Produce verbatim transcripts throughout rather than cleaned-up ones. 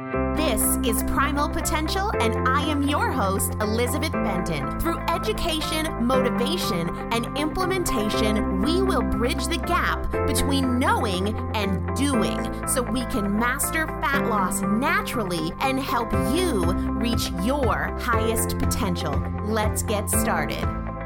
This is Primal Potential, and I am your host, Elizabeth Benton. Through education, motivation, and implementation, we will bridge the gap between knowing and doing so we can master fat loss naturally and help you reach your highest potential. Let's get started.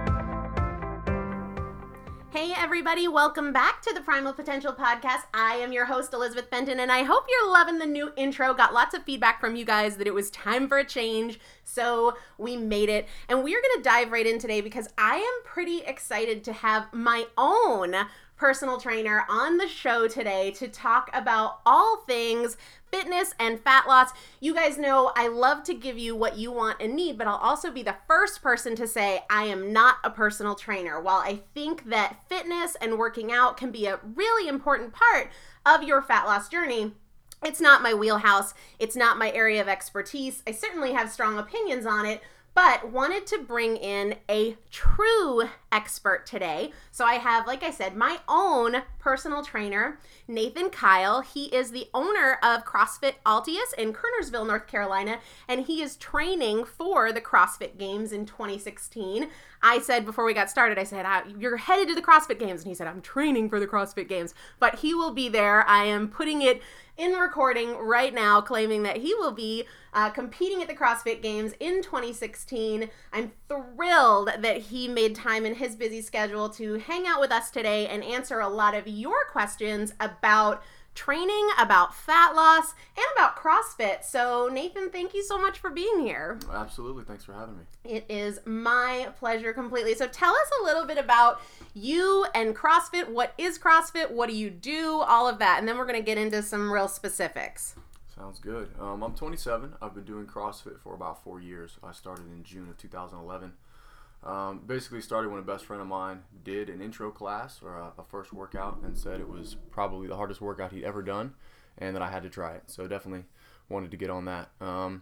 Hey everybody, welcome back to the Primal Potential Podcast. I am your host, Elizabeth Benton, and I hope you're loving the new intro. Got lots of feedback from you guys that it was time for a change, so we made it. And we are going to dive right in today because I am pretty excited to have my own personal trainer on the show today to talk about all things fitness and fat loss. You guys know I love to give you what you want and need, but I'll also be the first person to say I am not a personal trainer. While I think that fitness and working out can be a really important part of your fat loss journey, it's not my wheelhouse. It's not my area of expertise. I certainly have strong opinions on it, but wanted to bring in a true expert today. So I have, like I said, my own personal trainer, Nathan Kyle. He is the owner of CrossFit Altius in Kernersville, North Carolina, and he is training for the CrossFit Games in twenty sixteen. I said before we got started, I said, you're headed to the CrossFit Games. And he said, I'm training for the CrossFit Games, but he will be there. I am putting it in recording right now, claiming that he will be uh, competing at the CrossFit Games in twenty sixteen. I'm thrilled that he made time in his busy schedule to hang out with us today and answer a lot of your questions about training, about fat loss, and about CrossFit. So Nathan, thank you so much for being here. Absolutely. Thanks for having me. It is my pleasure completely. So tell us a little bit about you and CrossFit. What is CrossFit? What do you do? All of that. And then we're going to get into some real specifics. Sounds good. Um, I'm twenty-seven. I've been doing CrossFit for about four years. I started in June of two thousand eleven. Um, basically started when a best friend of mine did an intro class or a, a first workout and said it was probably the hardest workout he'd ever done and that I had to try it. So definitely wanted to get on that. Um,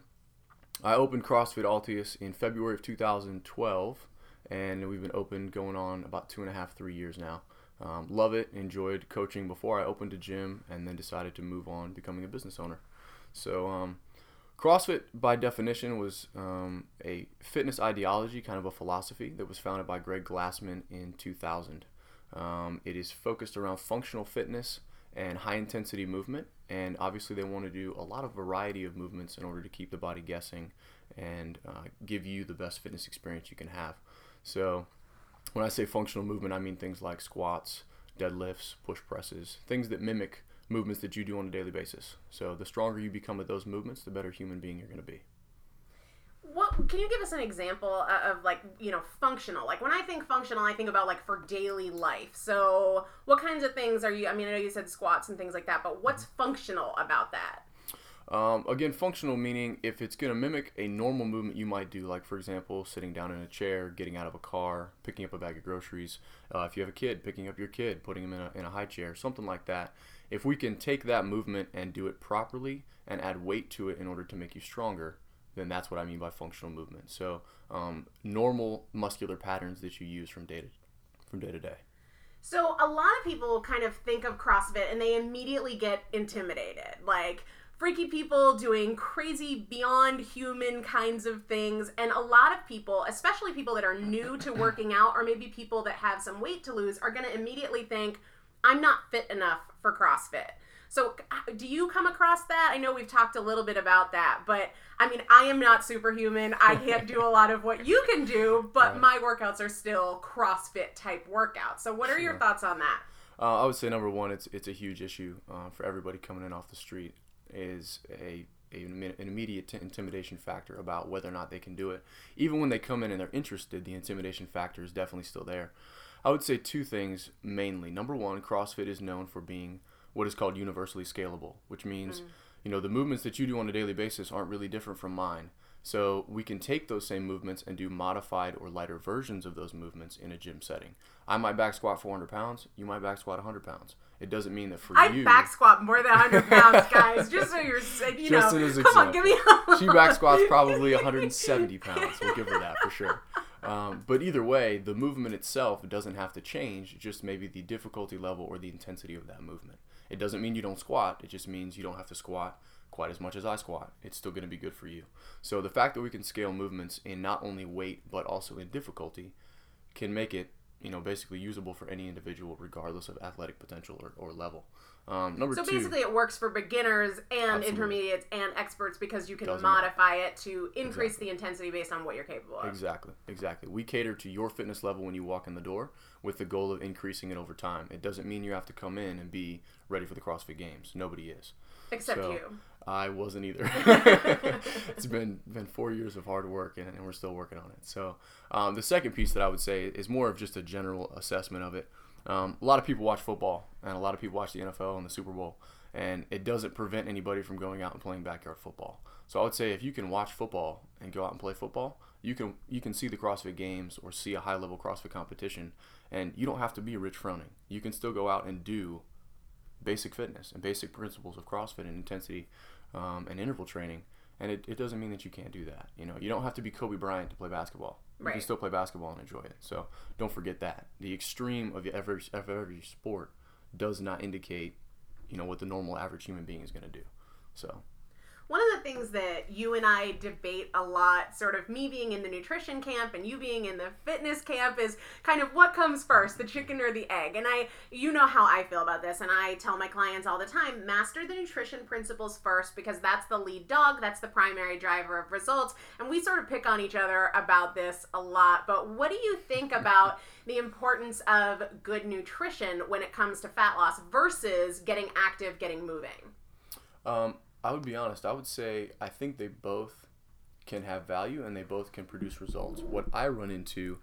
I opened CrossFit Altius in February of two thousand twelve, and we've been open going on about two and a half, three years now. Um, love it, enjoyed coaching before I opened a gym, and then decided to move on becoming a business owner. So um, CrossFit, by definition, was um, a fitness ideology, kind of a philosophy that was founded by Greg Glassman in two thousand. Um, it is focused around functional fitness and high-intensity movement, and obviously they want to do a lot of variety of movements in order to keep the body guessing and uh, give you the best fitness experience you can have. So when I say functional movement, I mean things like squats, deadlifts, push presses, things that mimic movements that you do on a daily basis. So the stronger you become at those movements, the better human being you're going to be. What can you give us an example of, of like, you know, functional? Like when I think functional, I think about like for daily life. So what kinds of things are you, I mean, I know you said squats and things like that, but what's functional about that? Um, again, functional meaning if it's going to mimic a normal movement you might do, like for example, sitting down in a chair, getting out of a car, picking up a bag of groceries. Uh, if you have a kid, picking up your kid, putting him in a, in a high chair, something like that. If we can take that movement and do it properly and add weight to it in order to make you stronger, then that's what I mean by functional movement. So um, normal muscular patterns that you use from day to, from day to day. So a lot of people kind of think of CrossFit and they immediately get intimidated. Like freaky people doing crazy beyond human kinds of things. And a lot of people, especially people that are new to working out or maybe people that have some weight to lose, are going to immediately think, I'm not fit enough for CrossFit. So do you come across that? I know we've talked a little bit about that, but I mean, I am not superhuman. I can't do a lot of what you can do, but right. My workouts are still CrossFit type workouts. So what are your thoughts on that? Uh, I would say number one, it's it's a huge issue uh, for everybody coming in off the street is a, a an immediate t- intimidation factor about whether or not they can do it. Even when they come in and they're interested, the intimidation factor is definitely still there. I would say two things mainly. Number one, CrossFit is known for being what is called universally scalable, which means, mm. you know, the movements that you do on a daily basis aren't really different from mine. So we can take those same movements and do modified or lighter versions of those movements in a gym setting. I might back squat four hundred pounds. You might back squat one hundred pounds. It doesn't mean that for I you... I back squat more than one hundred pounds, guys. Just so you're saying, you just know. As come example. on, give me a... She back squats probably one hundred seventy pounds. We'll give her that for sure. Um, but either way, the movement itself doesn't have to change, just maybe the difficulty level or the intensity of that movement. It doesn't mean you don't squat. It just means you don't have to squat quite as much as I squat. It's still going to be good for you. So the fact that we can scale movements in not only weight but also in difficulty can make it, you know, basically usable for any individual regardless of athletic potential or, or level. Um, number so two, basically it works for beginners and absolutely. intermediates and experts because you can Doesn't modify it to increase Exactly. the intensity based on what you're capable of. Exactly, exactly. We cater to your fitness level when you walk in the door with the goal of increasing it over time. It doesn't mean you have to come in and be ready for the CrossFit Games. Nobody is. Except So, you. I wasn't either. It's been been four years of hard work, and, and we're still working on it. So um, the second piece that I would say is more of just a general assessment of it. Um, a lot of people watch football, and a lot of people watch the N F L and the Super Bowl, and it doesn't prevent anybody from going out and playing backyard football. So I would say if you can watch football and go out and play football, you can you can see the CrossFit Games or see a high-level CrossFit competition, and you don't have to be Rich Froning. You can still go out and do basic fitness and basic principles of CrossFit and intensity um, and interval training, and it, it doesn't mean that you can't do that. You know, you don't have to be Kobe Bryant to play basketball. You Right. can still play basketball and enjoy it. So don't forget that. The extreme of every, of every sport does not indicate, you know, what the normal average human being is going to do. So One of the things that you and I debate a lot, sort of me being in the nutrition camp and you being in the fitness camp, is kind of what comes first, the chicken or the egg. And I, you know how I feel about this, and I tell my clients all the time, master the nutrition principles first because that's the lead dog, that's the primary driver of results. And we sort of pick on each other about this a lot. But what do you think about the importance of good nutrition when it comes to fat loss versus getting active, getting moving? Um, I would be honest. I would say I think they both can have value and they both can produce results. What I run into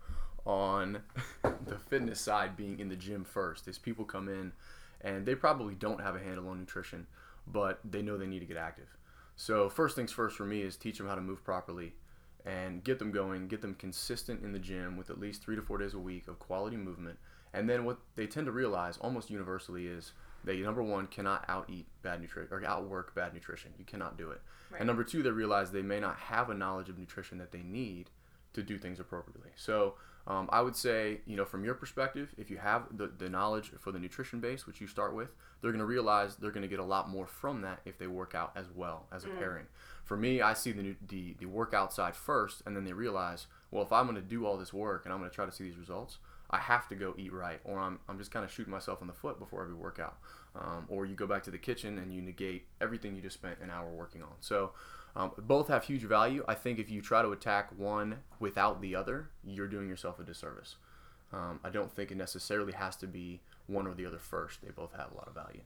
on the fitness side, being in the gym first, is people come in and they probably don't have a handle on nutrition, but they know they need to get active. So first things first for me is teach them how to move properly and get them going, get them consistent in the gym with at least three to four days a week of quality movement. And then what they tend to realize almost universally is they, number one, cannot out-eat bad nutrition or outwork bad nutrition. You cannot do it. Right. And number two, they realize they may not have a knowledge of nutrition that they need to do things appropriately. So um, I would say, you know, from your perspective, if you have the, the knowledge for the nutrition base, which you start with, they're going to realize they're going to get a lot more from that if they work out as well as a Mm. pairing. For me, I see the, the, the workout side first, and then they realize, well, if I'm going to do all this work and I'm going to try to see these results, I have to go eat right, or I'm, I'm just kind of shooting myself in the foot before every workout. Um, or you go back to the kitchen and you negate everything you just spent an hour working on. So um, both have huge value. I think if you try to attack one without the other, you're doing yourself a disservice. Um, I don't think it necessarily has to be one or the other first. They both have a lot of value.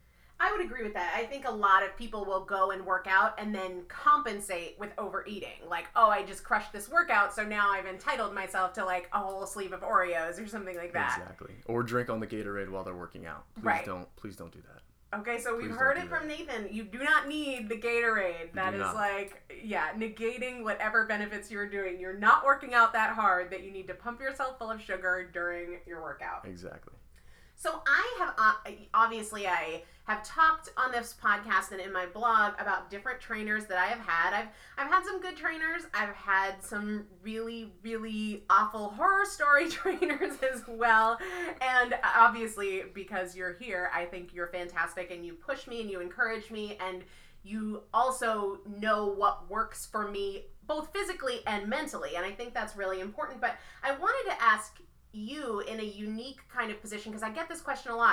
I would agree with that. I think a lot of people will go and work out and then compensate with overeating. Like, oh, I just crushed this workout, so now I've entitled myself to like a whole sleeve of Oreos or something like that. Exactly. Or drink on the Gatorade while they're working out. Please Right. don't. Please don't do that. Okay, so we've Please heard don't it do from that. Nathan. You do not need the Gatorade. That do is not. like, yeah, negating whatever benefits you're doing. You're not working out that hard that you need to pump yourself full of sugar during your workout. Exactly. So I have, uh, obviously I have talked on this podcast and in my blog about different trainers that I have had. I've, I've had some good trainers. I've had some really, really awful horror story trainers as well. And obviously because you're here, I think you're fantastic and you push me and you encourage me and you also know what works for me both physically and mentally. And I think that's really important. But I wanted to ask you in a unique kind of position, because I get this question a lot.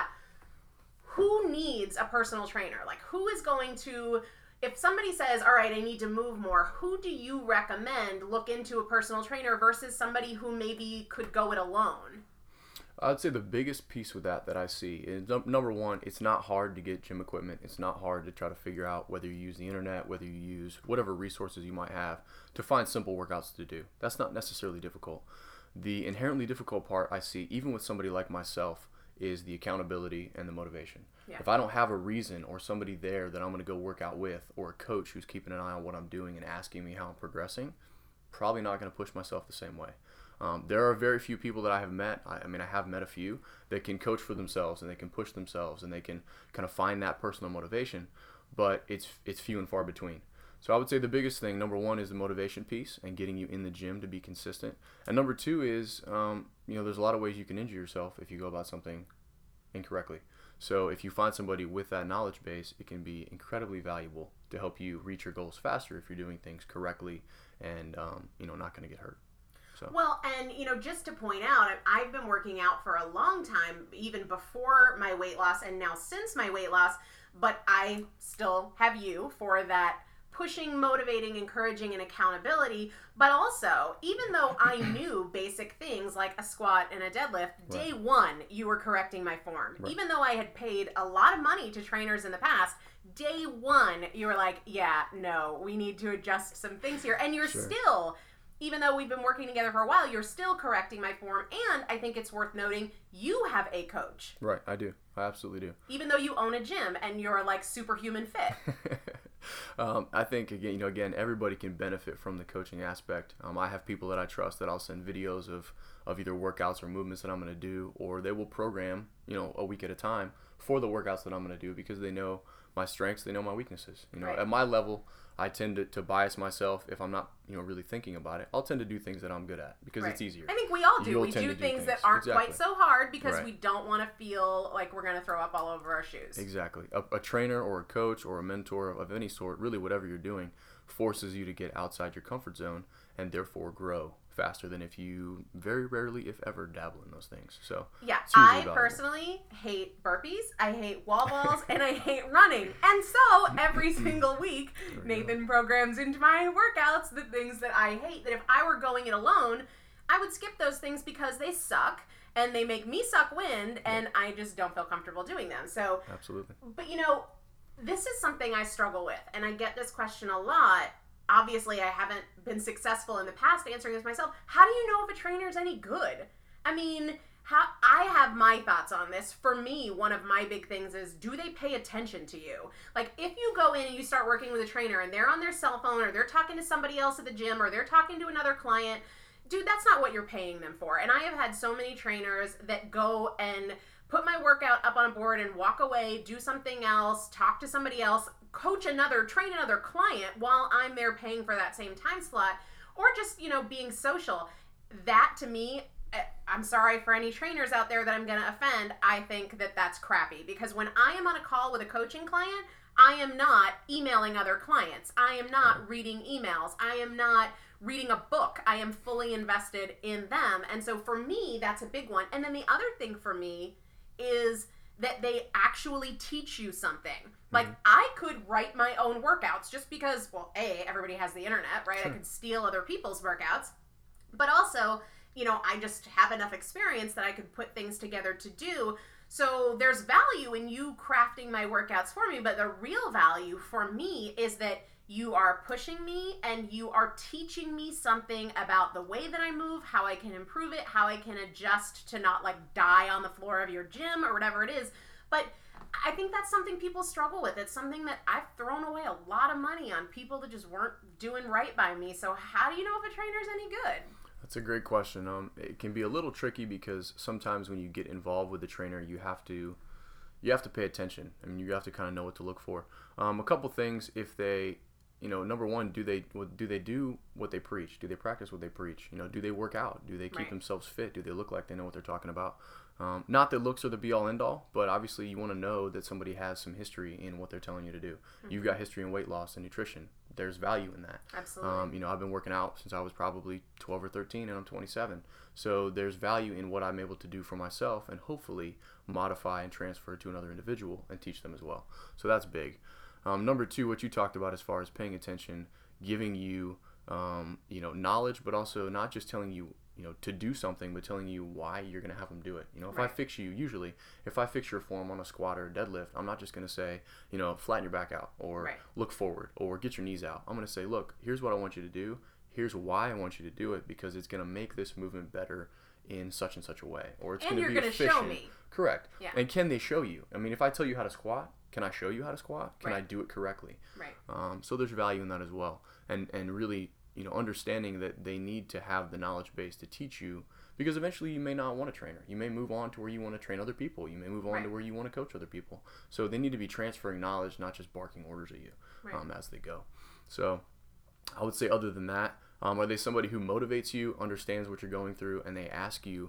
Who needs a personal trainer? Like, who is going to, if somebody says, all right, I need to move more, who do you recommend look into a personal trainer versus somebody who maybe could go it alone? I'd say the biggest piece with that that I see is, num- number one, it's not hard to get gym equipment. It's not hard to try to figure out whether you use the internet, whether you use whatever resources you might have to find simple workouts to do. That's not necessarily difficult. The inherently difficult part I see, even with somebody like myself, is the accountability and the motivation. Yeah. If I don't have a reason or somebody there that I'm going to go work out with, or a coach who's keeping an eye on what I'm doing and asking me how I'm progressing, probably not going to push myself the same way. Um, there are very few people that I have met, I, I mean I have met a few, that can coach for themselves and they can push themselves and they can kind of find that personal motivation, but it's it's few and far between. So I would say the biggest thing, number one, is the motivation piece and getting you in the gym to be consistent. And number two is, um, you know, there's a lot of ways you can injure yourself if you go about something incorrectly. So if you find somebody with that knowledge base, it can be incredibly valuable to help you reach your goals faster if you're doing things correctly and, um, you know, not going to get hurt. So. Well, and, you know, just to point out, I've been working out for a long time, even before my weight loss and now since my weight loss, but I still have you for that pushing, motivating, encouraging, and accountability. But also, even though I knew basic things like a squat and a deadlift, day right. one, you were correcting my form. Right. Even though I had paid a lot of money to trainers in the past, day one, you were like, yeah, no, we need to adjust some things here. And you're sure. still... Even though we've been working together for a while, you're still correcting my form. And I think it's worth noting, you have a coach. Right, I do. I absolutely do. Even though you own a gym and you're like superhuman fit. um, I think, again, you know, again, everybody can benefit from the coaching aspect. Um, I have people that I trust that I'll send videos of, of either workouts or movements that I'm going to do, or they will program, you know, a week at a time for the workouts that I'm going to do because they know my strengths, they know my weaknesses. You know, right. At my level, I tend to, to bias myself if I'm not, you know, really thinking about it. I'll tend to do things that I'm good at because right. it's easier. I think we all do. You'll we do, do things, things that aren't exactly. quite so hard because right. we don't want to feel like we're going to throw up all over our shoes. Exactly. A, a trainer or a coach or a mentor of any sort, really whatever you're doing, forces you to get outside your comfort zone and therefore grow faster than if you very rarely, if ever, dabble in those things. So yeah, I valuable. personally hate burpees, I hate wall balls, and I hate running. And so every single week, Nathan go. programs into my workouts the things that I hate, that if I were going it alone, I would skip those things because they suck and they make me suck wind and yeah. I just don't feel comfortable doing them. So absolutely. But you know, this is something I struggle with, and I get this question a lot. Obviously, I haven't been successful in the past answering this myself. How do you know if a trainer is any good? I mean, how, I have my thoughts on this. For me, one of my big things is, do they pay attention to you? Like, if you go in and you start working with a trainer and they're on their cell phone or they're talking to somebody else at the gym or they're talking to another client, dude, that's not what you're paying them for. And I have had so many trainers that go and put my workout up on a board and walk away, do something else, talk to somebody else, coach another, train another client while I'm there paying for that same time slot, or just, you know, being social. That to me, I'm sorry for any trainers out there that I'm going to offend, I think that that's crappy, because when I am on a call with a coaching client, I am not emailing other clients. I am not reading emails. I am not reading a book. I am fully invested in them. And so for me, that's a big one. And then the other thing for me is that they actually teach you something. Like, mm-hmm. I could write my own workouts just because, well, A, everybody has the internet, right? Sure. I could steal other people's workouts. But also, you know, I just have enough experience that I could put things together to do. So there's value in you crafting my workouts for me, but the real value for me is that you are pushing me and you are teaching me something about the way that I move, how I can improve it, how I can adjust to not like die on the floor of your gym or whatever it is. But I think that's something people struggle with. It's something that I've thrown away a lot of money on people that just weren't doing right by me. So how do you know if a trainer's any good? That's a great question. Um, it can be a little tricky because sometimes when you get involved with the trainer, you have to you have to pay attention. I mean, you have to kind of know what to look for. Um, a couple things, if they, you know, number one, do they do they do what they preach? Do they practice what they preach? You know, do they work out? Do they keep right. themselves fit? Do they look like they know what they're talking about? Um, not that looks are the be-all, end-all, but obviously you want to know that somebody has some history in what they're telling you to do. Mm-hmm. You've got history in weight loss and nutrition. There's value in that. Absolutely. Um, you know, I've been working out since I was probably twelve or thirteen, and I'm twenty-seven. So there's value in what I'm able to do for myself and hopefully modify and transfer to another individual and teach them as well. So that's big. Um, number two, what you talked about as far as paying attention, giving you, um, you know, knowledge, but also not just telling you, you know, to do something, but telling you why you're going to have them do it. You know, if right. I fix you, usually, if I fix your form on a squat or a deadlift, I'm not just going to say, you know, flatten your back out or right. look forward or get your knees out. I'm going to say, look, here's what I want you to do. Here's why I want you to do it, because it's going to make this movement better in such and such a way. Or it's and going to be efficient. And you're going to show me. Correct. Yeah. And can they show you? I mean, if I tell you how to squat, can I show you how to squat? Can right. I do it correctly? Right. Um, so there's value in that as well. And and really, you know, understanding that they need to have the knowledge base to teach you, because eventually you may not want a trainer. You may move on to where you want to train other people. You may move on right. to where you want to coach other people. So they need to be transferring knowledge, not just barking orders at you right. um, as they go. So I would say other than that, um, are they somebody who motivates you, understands what you're going through, and they ask you,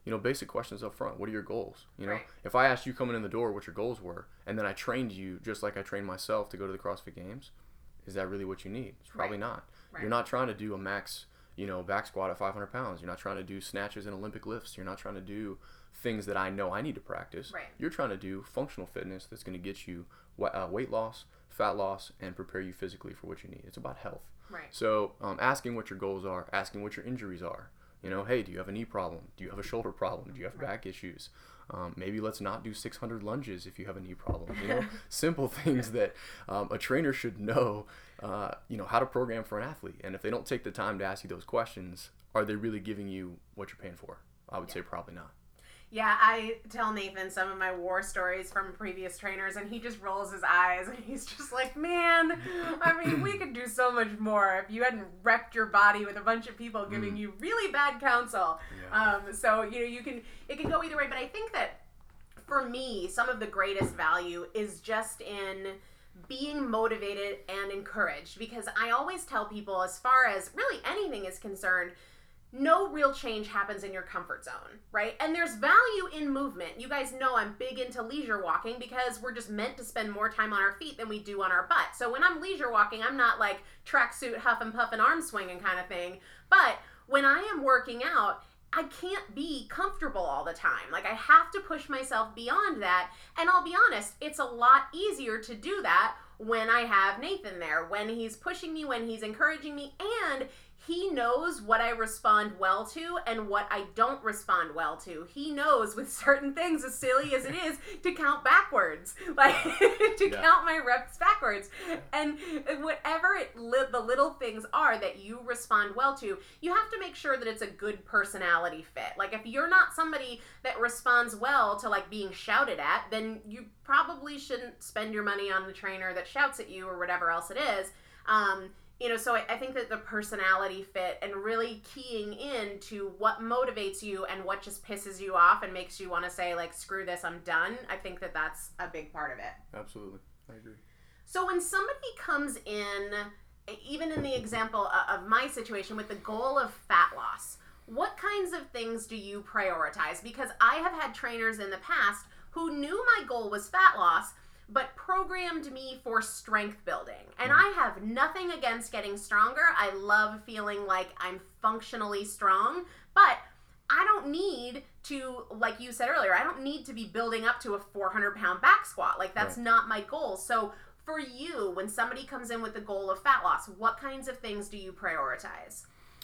you know, basic questions up front. What are your goals? You know, Right. if I asked you coming in the door what your goals were, and then I trained you just like I trained myself to go to the CrossFit Games, is that really what you need? It's probably Right. not. Right. You're not trying to do a max, you know, back squat at five hundred pounds. You're not trying to do snatches and Olympic lifts. You're not trying to do things that I know I need to practice. Right. You're trying to do functional fitness that's going to get you uh, weight loss, fat loss, and prepare you physically for what you need. It's about health. Right. So um, asking what your goals are, asking what your injuries are. You know, hey, do you have a knee problem? Do you have a shoulder problem? Do you have Right. back issues? Um, maybe let's not do six hundred lunges if you have a knee problem. You know, simple things that um, a trainer should know, uh, you know, how to program for an athlete. And if they don't take the time to ask you those questions, are they really giving you what you're paying for? I would Yeah. say probably not. Yeah, I tell Nathan some of my war stories from previous trainers, and he just rolls his eyes, and he's just like, man, I mean, we could do so much more if you hadn't wrecked your body with a bunch of people giving Mm. you really bad counsel. Yeah. Um, so, you know, you can, it can go either way, but I think that for me, some of the greatest value is just in being motivated and encouraged, because I always tell people, as far as really anything is concerned, no real change happens in your comfort zone, right? And there's value in movement. You guys know I'm big into leisure walking because we're just meant to spend more time on our feet than we do on our butt. So when I'm leisure walking, I'm not like tracksuit, huff and puff and arm swinging kind of thing. But when I am working out, I can't be comfortable all the time. Like, I have to push myself beyond that. And I'll be honest, it's a lot easier to do that when I have Nathan there, when he's pushing me, when he's encouraging me, and he knows what I respond well to and what I don't respond well to. He knows with certain things, as silly as it is, to count backwards, like to Yeah. count my reps backwards. And whatever it li- the little things are that you respond well to, you have to make sure that it's a good personality fit. Like, if you're not somebody that responds well to like being shouted at, then you probably shouldn't spend your money on the trainer that shouts at you or whatever else it is. Um, You know, so I, I think that the personality fit and really keying in to what motivates you and what just pisses you off and makes you want to say, like, screw this, I'm done. I think that that's a big part of it. Absolutely. I agree. So when somebody comes in, even in the example o- of my situation with the goal of fat loss, what kinds of things do you prioritize? Because I have had trainers in the past who knew my goal was fat loss, but programmed me for strength building. And I have nothing against getting stronger. I love feeling like I'm functionally strong, but I don't need to, like you said earlier, I don't need to be building up to a four hundred pound back squat. Like, that's Right. not my goal. So for you, when somebody comes in with the goal of fat loss, what kinds of things do you prioritize?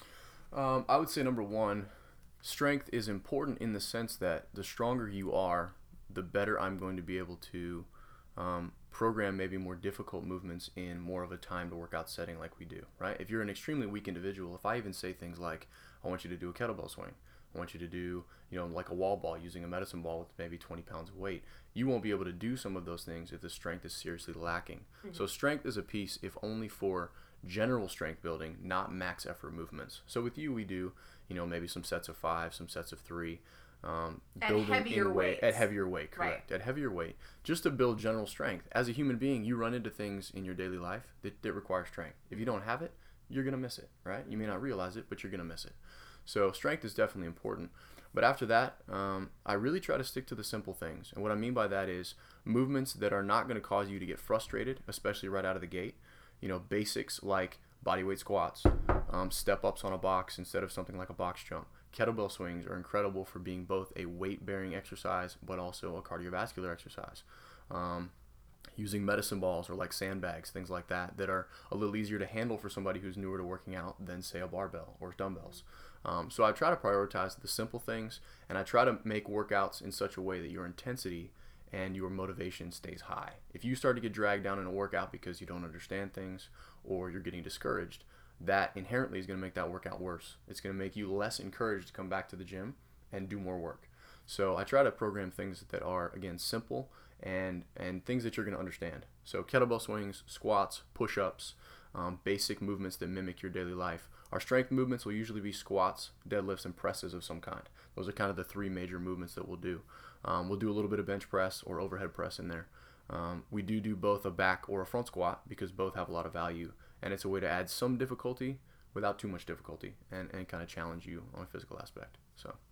Um, I would say number one, strength is important in the sense that the stronger you are, the better I'm going to be able to um, program maybe more difficult movements in more of a time to workout setting like we do, right? If you're an extremely weak individual, if I even say things like, I want you to do a kettlebell swing, I want you to do, you know, like a wall ball using a medicine ball with maybe twenty pounds of weight, you won't be able to do some of those things if the strength is seriously lacking. Mm-hmm. So strength is a piece, if only for general strength building, not max effort movements. So with you, we do, you know, maybe some sets of five, some sets of three, um, At building heavier in weight, weights. at heavier weight, correct? Right. At heavier weight, just to build general strength. As a human being, you run into things in your daily life that, that require strength. If you don't have it, you're gonna miss it, right? You may not realize it, but you're gonna miss it. So strength is definitely important. But after that, um, I really try to stick to the simple things. And what I mean by that is movements that are not going to cause you to get frustrated, especially right out of the gate. You know, basics like bodyweight squats, um, step-ups on a box instead of something like a box jump. Kettlebell swings are incredible for being both a weight-bearing exercise but also a cardiovascular exercise. Um, using medicine balls or like sandbags, things like that, that are a little easier to handle for somebody who's newer to working out than, say, a barbell or dumbbells. Um, so I try to prioritize the simple things, and I try to make workouts in such a way that your intensity and your motivation stays high. If you start to get dragged down in a workout because you don't understand things or you're getting discouraged, that inherently is going to make that workout worse. It's going to make you less encouraged to come back to the gym and do more work. So I try to program things that are, again, simple and and things that you're going to understand. So kettlebell swings, squats, push-ups, um, basic movements that mimic your daily life. Our strength movements will usually be squats, deadlifts, and presses of some kind. Those are kind of the three major movements that we'll do. Um, we'll do a little bit of bench press or overhead press in there. Um, we do do both a back or a front squat because both have a lot of value, and it's a way to add some difficulty without too much difficulty and, and kind of challenge you on a physical aspect. So.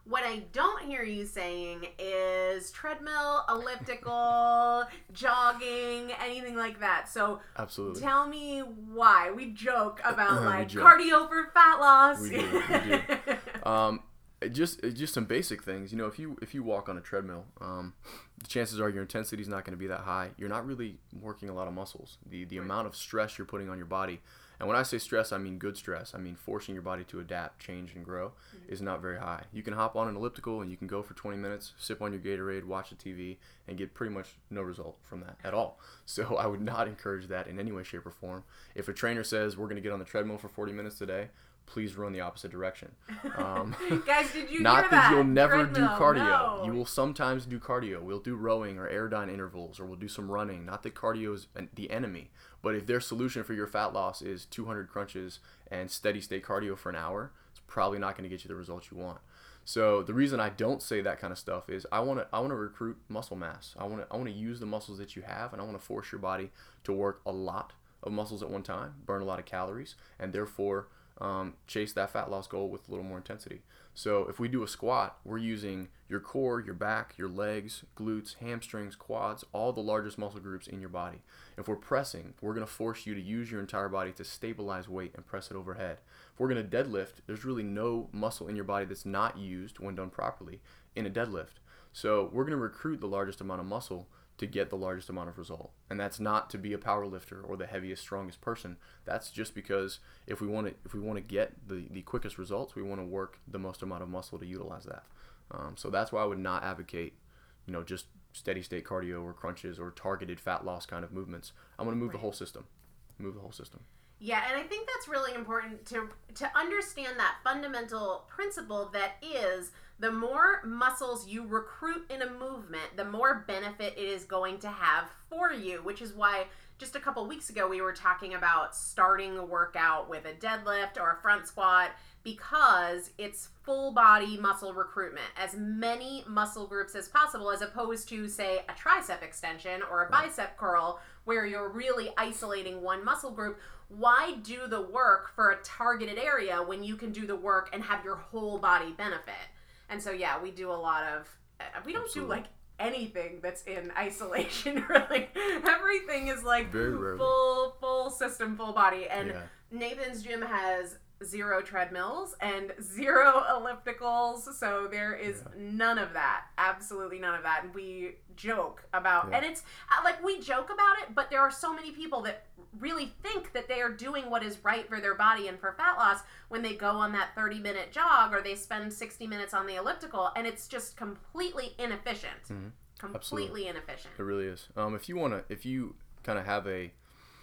What I don't hear you saying is treadmill, elliptical, jogging, anything like that. So absolutely, tell me why. We joke about like joke. cardio for fat loss. We do. We do. Um, just just some basic things. You know, if you if you walk on a treadmill, um, the chances are your intensity is not going to be that high. You're not really working a lot of muscles. The the amount of stress you're putting on your body. And when I say stress, I mean good stress. I mean forcing your body to adapt, change, and grow mm-hmm. is not very high. You can hop on an elliptical and you can go for twenty minutes, sip on your Gatorade, watch the T V, and get pretty much no result from that at all. So I would not encourage that in any way, shape, or form. If a trainer says we're going to get on the treadmill for forty minutes today, please run the opposite direction. Um, Guys, did you not hear that, that you'll never treadmill, do cardio. No. You will sometimes do cardio. We'll do rowing or aerodyne intervals, or we'll do some running. Not that cardio is the enemy, but if their solution for your fat loss is two hundred crunches and steady state cardio for an hour, it's probably not going to get you the results you want. So the reason I don't say that kind of stuff is I want to I want to recruit muscle mass. I want to I want to use the muscles that you have, and I want to force your body to work a lot of muscles at one time, burn a lot of calories, and therefore um, chase that fat loss goal with a little more intensity. So if we do a squat, we're using your core, your back, your legs, glutes, hamstrings, quads, all the largest muscle groups in your body. If we're pressing, we're going to force you to use your entire body to stabilize weight and press it overhead. If we're going to deadlift, there's really no muscle in your body that's not used when done properly in a deadlift. So we're going to recruit the largest amount of muscle to get the largest amount of result. And that's not to be a power lifter or the heaviest, strongest person. That's just because if we want to if we want to get the, the quickest results, we want to work the most amount of muscle to utilize that. Um, so that's why I would not advocate, you know, just steady state cardio or crunches or targeted fat loss kind of movements. I'm going to move right. the whole system. Move the whole system. Yeah, and I think that's really important to to understand that fundamental principle that is the more muscles you recruit in a movement, the more benefit it is going to have for you, which is why just a couple weeks ago we were talking about starting a workout with a deadlift or a front squat because it's full body muscle recruitment, as many muscle groups as possible, as opposed to, say, a tricep extension or a bicep curl where you're really isolating one muscle group. Why do the work for a targeted area when you can do the work and have your whole body benefit? And so, yeah, we do a lot of, we don't Absolutely. do like anything that's in isolation, really. Everything is like Very full, full system, full body. And yeah. Nathan's gym has zero treadmills and zero ellipticals, so there is yeah. none of that. Absolutely none of that. And we joke about, yeah. and it's like we joke about it, but there are so many people that really think that they are doing what is right for their body and for fat loss when they go on that thirty minute jog or they spend sixty minutes on the elliptical, and it's just completely inefficient. Mm-hmm. Completely Absolutely. inefficient. It really is. Um, if you want to, if you kind of have a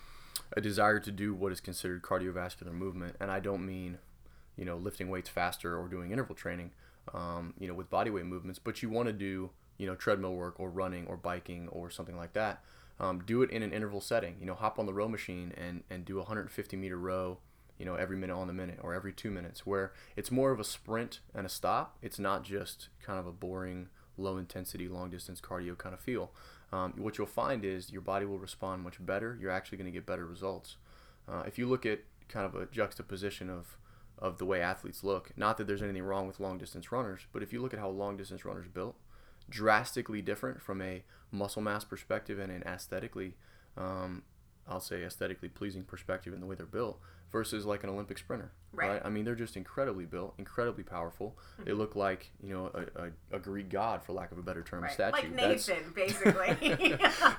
a desire to do what is considered cardiovascular movement, and I don't mean, you know, lifting weights faster or doing interval training, um, you know, with bodyweight movements, but you want to do, you know, treadmill work or running or biking or something like that, um, do it in an interval setting. You know, hop on the row machine and, and do a one hundred fifty meter row, you know, every minute on the minute or every two minutes, where it's more of a sprint and a stop. It's not just kind of a boring, low intensity, long distance cardio kind of feel. Um, what you'll find is your body will respond much better. You're actually going to get better results. Uh, if you look at kind of a juxtaposition of, of the way athletes look, not that there's anything wrong with long distance runners, but if you look at how long distance runners built, drastically different from a muscle mass perspective and an aesthetically, um, I'll say aesthetically pleasing perspective in the way they're built versus like an Olympic sprinter, right? right? I mean, they're just incredibly built, incredibly powerful. Mm-hmm. They look like, you know, a, a, a Greek god, for lack of a better term, right. a statue. Like Nathan, That's... basically.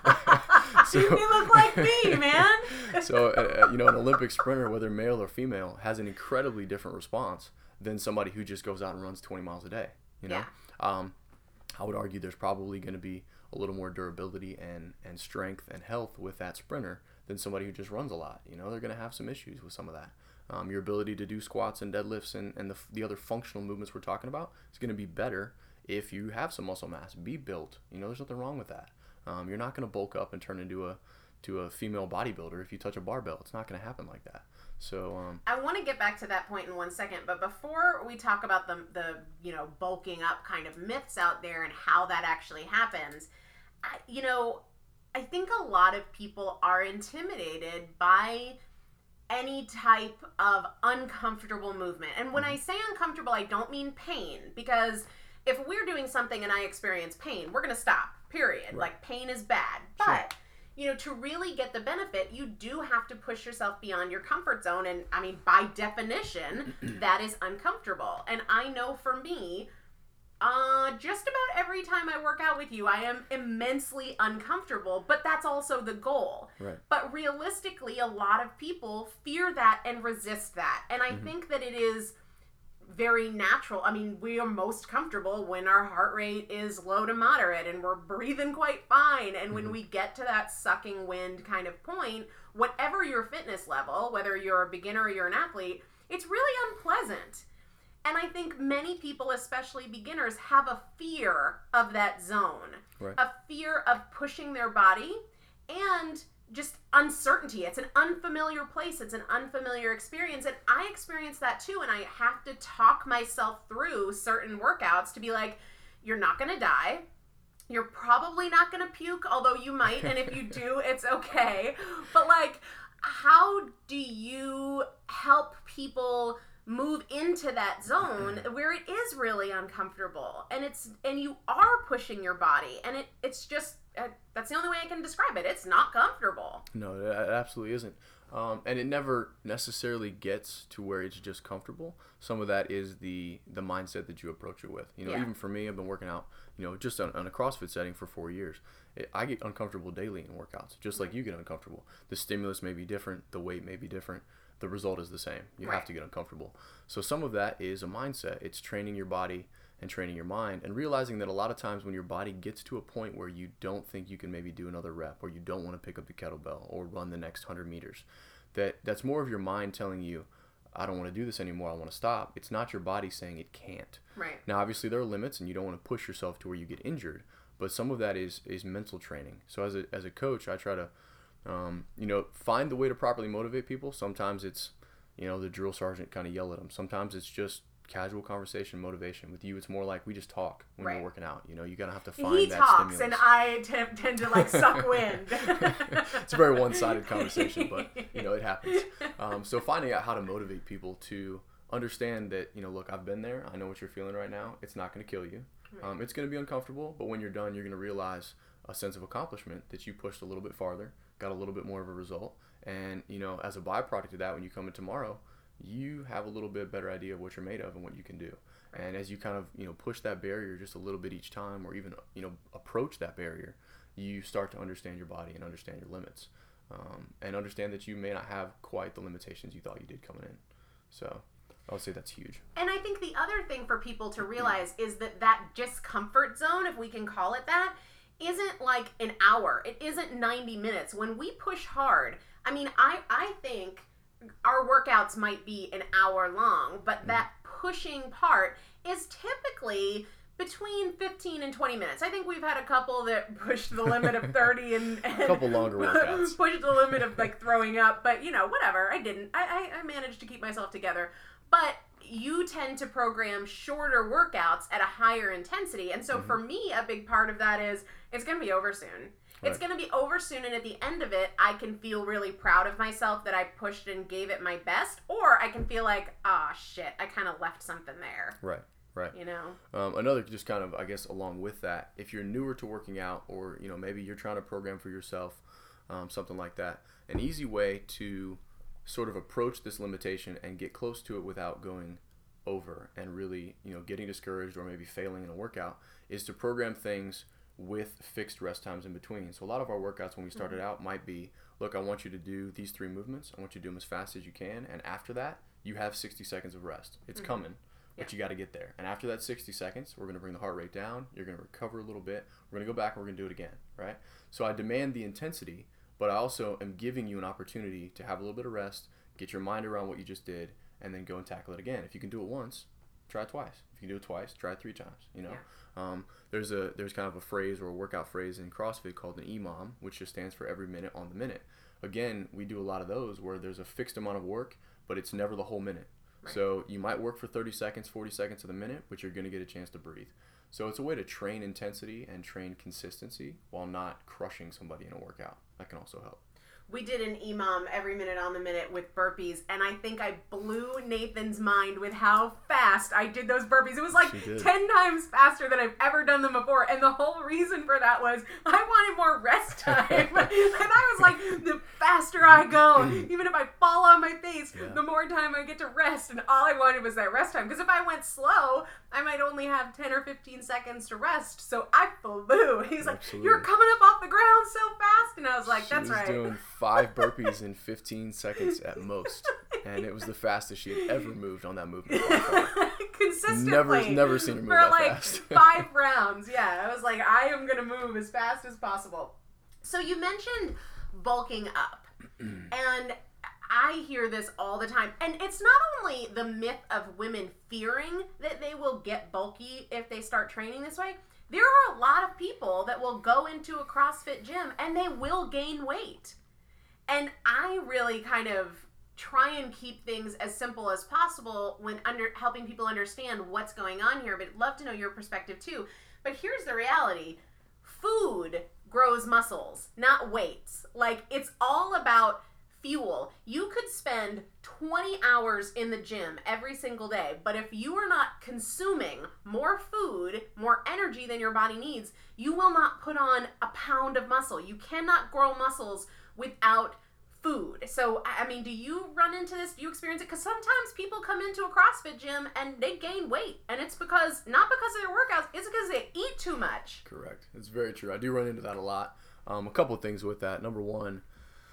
so, you look like me, man. so, uh, you know, an Olympic sprinter, whether male or female, has an incredibly different response than somebody who just goes out and runs twenty miles a day, you know? Yeah. Um, I would argue there's probably going to be a little more durability and, and strength and health with that sprinter than somebody who just runs a lot. You know, they're going to have some issues with some of that. Um, your ability to do squats and deadlifts and, and the, the other functional movements we're talking about is going to be better if you have some muscle mass. Be built. You know, there's nothing wrong with that. Um, you're not going to bulk up and turn into a to a female bodybuilder if you touch a barbell. It's not going to happen like that. So um, I want to get back to that point in one second, but before we talk about the the you know bulking up kind of myths out there and how that actually happens, I, you know, I think a lot of people are intimidated by any type of uncomfortable movement. And when mm-hmm. I say uncomfortable, I don't mean pain, because if we're doing something and I experience pain, we're going to stop, period. Right. Like, pain is bad. Sure. But, you know, to really get the benefit, you do have to push yourself beyond your comfort zone. And, I mean, by definition, that is uncomfortable. And I know for me, Uh, just about every time I work out with you, I am immensely uncomfortable, but that's also the goal. Right. But realistically, a lot of people fear that and resist that. And I mm-hmm. think that it is very natural. I mean, we are most comfortable when our heart rate is low to moderate and we're breathing quite fine. And mm-hmm. when we get to that sucking wind kind of point, whatever your fitness level, whether you're a beginner or you're an athlete, it's really unpleasant. And I think many people, especially beginners, have a fear of that zone, right. a fear of pushing their body, and just uncertainty. It's an unfamiliar place. It's an unfamiliar experience. And I experience that too. And I have to talk myself through certain workouts to be like, you're not going to die. You're probably not going to puke, although you might. And if you do, it's okay. But like, how do you help people move into that zone where it is really uncomfortable and it's and you are pushing your body and it it's just uh, that's the only way I can describe it. It's not comfortable. No, it absolutely isn't. Um, and it never necessarily gets to where it's just comfortable. Some of that is the the mindset that you approach it with. You know, yeah. even for me, I've been working out, you know, just on, on a CrossFit setting for four years. It, I get uncomfortable daily in workouts, just like you get uncomfortable. The stimulus may be different. The weight may be different. The result is the same. You right. have to get uncomfortable. So some of that is a mindset. It's training your body and training your mind and realizing that a lot of times when your body gets to a point where you don't think you can maybe do another rep or you don't want to pick up the kettlebell or run the next one hundred meters, that that's more of your mind telling you, I don't want to do this anymore. I want to stop. It's not your body saying it can't. Right. Now, obviously, there are limits and you don't want to push yourself to where you get injured, but some of that is is mental training. So as a, as a coach, I try to, um, you know, find the way to properly motivate people. Sometimes it's, you know, the drill sergeant kind of yell at them. Sometimes it's just casual conversation, motivation. With you, it's more like we just talk when right. we're working out. You know, you gotta have to find he that talks, stimulus. And I tend, tend to like suck wind. It's a very one-sided conversation, but you know, it happens. Um, so finding out how to motivate people to understand that, you know, look, I've been there. I know what you're feeling right now. It's not going to kill you. Right. Um, it's going to be uncomfortable, but when you're done, you're going to realize a sense of accomplishment that you pushed a little bit farther, got a little bit more of a result, and you know, as a byproduct of that, when you come in tomorrow, you have a little bit better idea of what you're made of and what you can do. And as you kind of, you know, push that barrier just a little bit each time, or even, you know, approach that barrier, you start to understand your body and understand your limits, um, and understand that you may not have quite the limitations you thought you did coming in. So I would say that's huge. And I think the other thing for people to realize is that that discomfort zone, if we can call it that, isn't like an hour. It isn't ninety minutes. When we push hard, I mean, I, I think our workouts might be an hour long, but that pushing part is typically between fifteen and twenty minutes. I think we've had a couple that pushed the limit of thirty and, and a couple longer workouts. Pushed the limit of like throwing up, but you know, whatever. I didn't. I, I, I managed to keep myself together. But you tend to program shorter workouts at a higher intensity. And so mm-hmm. for me, a big part of that is it's going to be over soon. Right. It's going to be over soon, and at the end of it, I can feel really proud of myself that I pushed and gave it my best, or I can feel like, ah, oh, shit, I kind of left something there. Right, right. You know? Um, another just kind of, I guess, along with that, if you're newer to working out, or, you know, maybe you're trying to program for yourself, um, something like that, an easy way to sort of approach this limitation and get close to it without going over and really, you know, getting discouraged or maybe failing in a workout is to program things with fixed rest times in between. So a lot of our workouts when we started mm-hmm. out might be, look, I want you to do these three movements. I want you to do them as fast as you can. And after that, you have sixty seconds of rest. It's mm-hmm. coming, but yeah. you got to get there. And after that sixty seconds, we're going to bring the heart rate down. You're going to recover a little bit. We're going to go back and we're going to do it again, right? So I demand the intensity, but I also am giving you an opportunity to have a little bit of rest, get your mind around what you just did, and then go and tackle it again. If you can do it once, try it twice. If you can do it twice, try it three times, you know? Yeah. Um, there's a there's kind of a phrase or a workout phrase in CrossFit called an E M O M, which just stands for every minute on the minute. Again, we do a lot of those where there's a fixed amount of work, but it's never the whole minute. Right. So you might work for thirty seconds, forty seconds of the minute, but you're going to get a chance to breathe. So it's a way to train intensity and train consistency while not crushing somebody in a workout. That can also help. we did an E M O M every minute on the minute with burpees, and I think I blew Nathan's mind with how fast I did those burpees. It was like ten times faster than I've ever done them before, and the whole reason for that was I wanted more rest time. And I was like, the faster I go, even if I fall on my face, yeah. the more time I get to rest, and all I wanted was that rest time. Because if I went slow, I might only have ten or fifteen seconds to rest, so I flew. He's like, Absolutely. You're coming up off the ground so fast, and I was like, she that's was right. Doing five burpees in fifteen seconds at most, and it was the fastest she had ever moved on that movement. Consistently. Never, never seen her move for that like fast. five rounds. Yeah, I was like, I am gonna move as fast as possible. So you mentioned bulking up, and I hear this all the time, and it's not only the myth of women fearing that they will get bulky if they start training this way. There are a lot of people that will go into a CrossFit gym and they will gain weight. And I really kind of try and keep things as simple as possible when under helping people understand what's going on here, but I'd love to know your perspective too. But here's the reality. Food grows muscles, not weights. Like, it's all about fuel. You could spend twenty hours in the gym every single day, but if you are not consuming more food, more energy than your body needs, you will not put on a pound of muscle. You cannot grow muscles without food. So, I mean, do you run into this? Do you experience it? Because sometimes people come into a CrossFit gym and they gain weight, and it's because, not because of their workouts, it's because they eat too much. Correct. It's very true. I do run into that a lot. Um, a couple of things with that. Number one,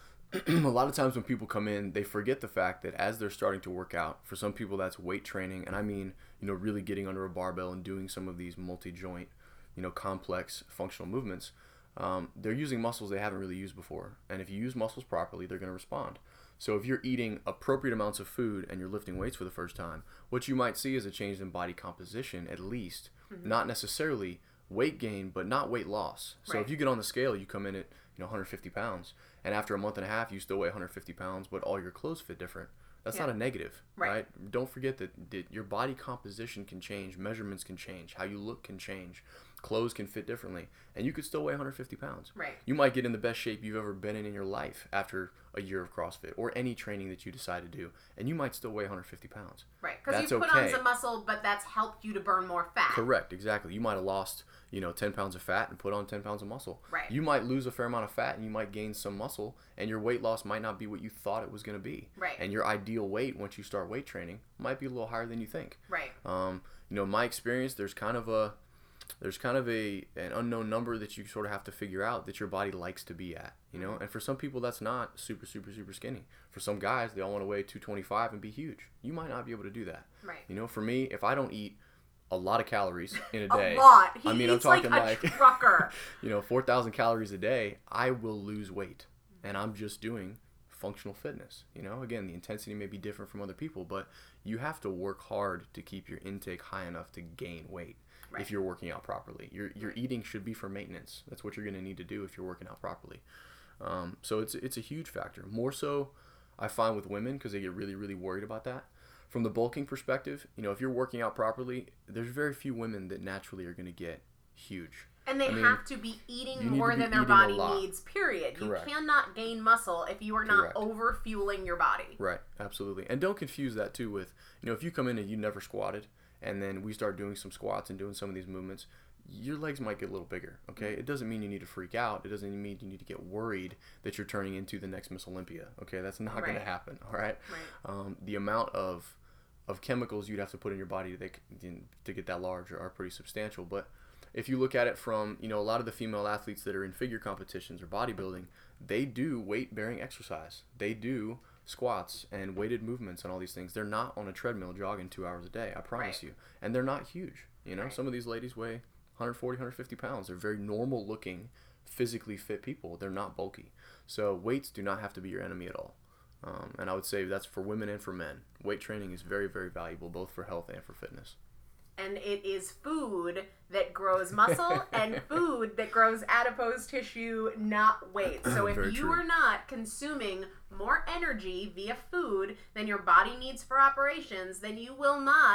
a lot of times when people come in, they forget the fact that as they're starting to work out, for some people that's weight training, and I mean, you know, really getting under a barbell and doing some of these multi-joint, you know, complex functional movements, um, they're using muscles they haven't really used before. And if you use muscles properly, they're going to respond. So if you're eating appropriate amounts of food and you're lifting weights for the first time, what you might see is a change in body composition, at least, mm-hmm. not necessarily weight gain, but not weight loss. So right. if you get on the scale, you come in at, you know, one hundred fifty pounds, and after a month and a half, you still weigh one hundred fifty pounds, but all your clothes fit different. That's yeah. not a negative, right. right? Don't forget that, that your body composition can change, measurements can change, how you look can change, clothes can fit differently, and you could still weigh one hundred fifty pounds. Right. You might get in the best shape you've ever been in in your life after a year of CrossFit or any training that you decide to do, and you might still weigh one hundred fifty pounds. Right, because you put okay. on some muscle, but that's helped you to burn more fat. Correct, exactly. You might have lost, you know, ten pounds of fat and put on ten pounds of muscle. Right. You might lose a fair amount of fat and you might gain some muscle, and your weight loss might not be what you thought it was going to be. Right. And your ideal weight once you start weight training might be a little higher than you think. Right. Um, you know, in my experience, there's kind of a there's kind of a an unknown number that you sort of have to figure out that your body likes to be at, you know. And for some people, that's not super, super, super skinny. For some guys, they all want to weigh two twenty-five and be huge. You might not be able to do that. Right. You know, for me, if I don't eat a lot of calories in a day, a lot. He I mean, eats I'm talking like a like trucker. you know, four thousand calories a day. I will lose weight, and I'm just doing functional fitness. You know, again, the intensity may be different from other people, but you have to work hard to keep your intake high enough to gain weight. Right. If you're working out properly, your your eating should be for maintenance. That's what you're going to need to do if you're working out properly. Um, so it's it's a huge factor. More so, I find with women, because they get really really worried about that. From the bulking perspective, you know, if you're working out properly, there's very few women that naturally are going to get huge. And they I mean, have to be eating more be than their eating body needs, period. Correct. You cannot gain muscle if you are not Correct. over-fueling your body. Right, absolutely. And don't confuse that, too, with, you know, if you come in and you never squatted, and then we start doing some squats and doing some of these movements, your legs might get a little bigger, okay? It doesn't mean you need to freak out. It doesn't mean you need to get worried that you're turning into the next Miss Olympia, okay? That's not right. going to happen, all right? Right. Um, the amount of of chemicals you'd have to put in your body to, to get that large are, are pretty substantial. But if you look at it from, you know, a lot of the female athletes that are in figure competitions or bodybuilding, they do weight-bearing exercise. They do squats and weighted movements and all these things. They're not on a treadmill jogging two hours a day, I promise right. you. And they're not huge. You know, right. some of these ladies weigh one forty, one fifty pounds. They're very normal-looking, physically fit people. They're not bulky. So weights do not have to be your enemy at all. Um, and I would say that's for women and for men. Weight training is very, very valuable, both for health and for fitness. And it is food that grows muscle and food that grows adipose tissue, not weight. So if Very you true. are not consuming more energy via food than your body needs for operations, then you will not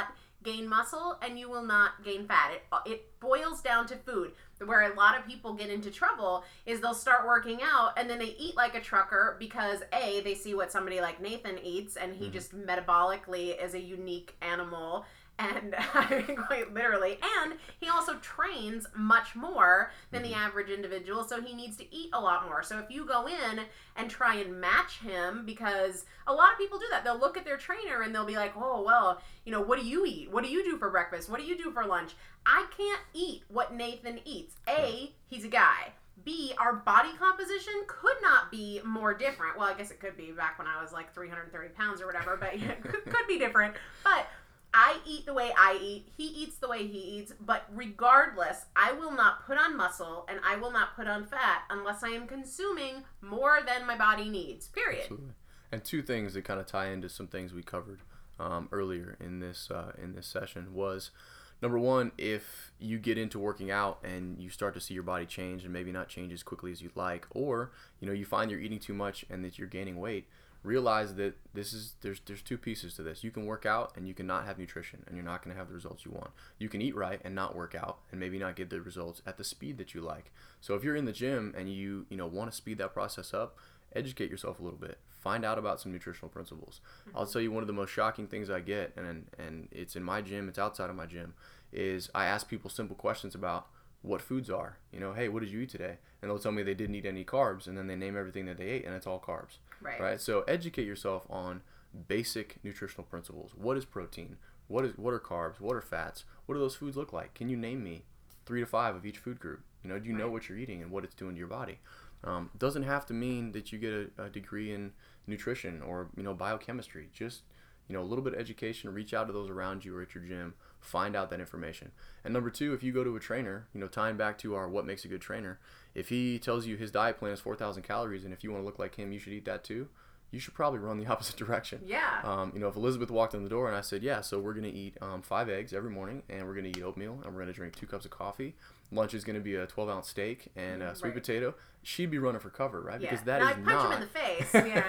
gain muscle and you will not gain fat. It, it boils down to food. Where a lot of people get into trouble is they'll start working out and then they eat like a trucker because A, they see what somebody like Nathan eats and he mm-hmm. just metabolically is a unique animal. And I mean, quite literally. And he also trains much more than the average individual, so he needs to eat a lot more. So if you go in and try and match him, because a lot of people do that. They'll look at their trainer and they'll be like, oh, well, you know, what do you eat? What do you do for breakfast? What do you do for lunch? I can't eat what Nathan eats. A, he's a guy. B, our body composition could not be more different. Well, I guess it could be back when I was like three hundred thirty pounds or whatever, but it could be different. But I eat the way I eat, he eats the way he eats, but regardless, I will not put on muscle and I will not put on fat unless I am consuming more than my body needs, period. Absolutely. And two things that kind of tie into some things we covered um, earlier in this uh, in this session was, number one, if you get into working out and you start to see your body change and maybe not change as quickly as you'd like, or you know you find you're eating too much and that you're gaining weight, realize that this is there's there's two pieces to this. You can work out and you can not have nutrition and you're not going to have the results you want. You can eat right and not work out and maybe not get the results at the speed that you like. So if you're in the gym and you you know want to speed that process up, educate yourself a little bit. Find out about some nutritional principles. Mm-hmm. I'll tell you one of the most shocking things I get, and and it's in my gym, it's outside of my gym, is I ask people simple questions about what foods are. You know, hey, what did you eat today? And they'll tell me they didn't eat any carbs, and then they name everything that they ate, and it's all carbs. Right. Right. So educate yourself on basic nutritional principles. What is protein? What is what are carbs? What are fats? What do those foods look like? Can you name me three to five of each food group? You know, do you right. know what you're eating and what it's doing to your body? Um, doesn't have to mean that you get a, a degree in nutrition or you know biochemistry. Just you know a little bit of education. Reach out to those around you or at your gym. Find out that information. And number two, if you go to a trainer, you know, tying back to our what makes a good trainer, if he tells you his diet plan is four thousand calories and if you want to look like him, you should eat that too, you should probably run the opposite direction. Yeah. Um, you know, if Elizabeth walked in the door and I said, yeah, so we're going to eat um, five eggs every morning and we're going to eat oatmeal and we're going to drink two cups of coffee. Lunch is going to be a twelve ounce steak and a sweet right. potato. She'd be running for cover, right? Yeah. Because that now is I punch not. him in the face.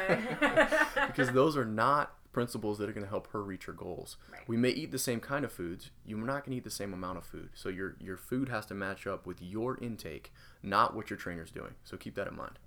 Yeah. Because those are not principles that are going to help her reach her goals. Right. We may eat the same kind of foods. You're not going to eat the same amount of food. So your your food has to match up with your intake, not what your trainer's doing. So keep that in mind.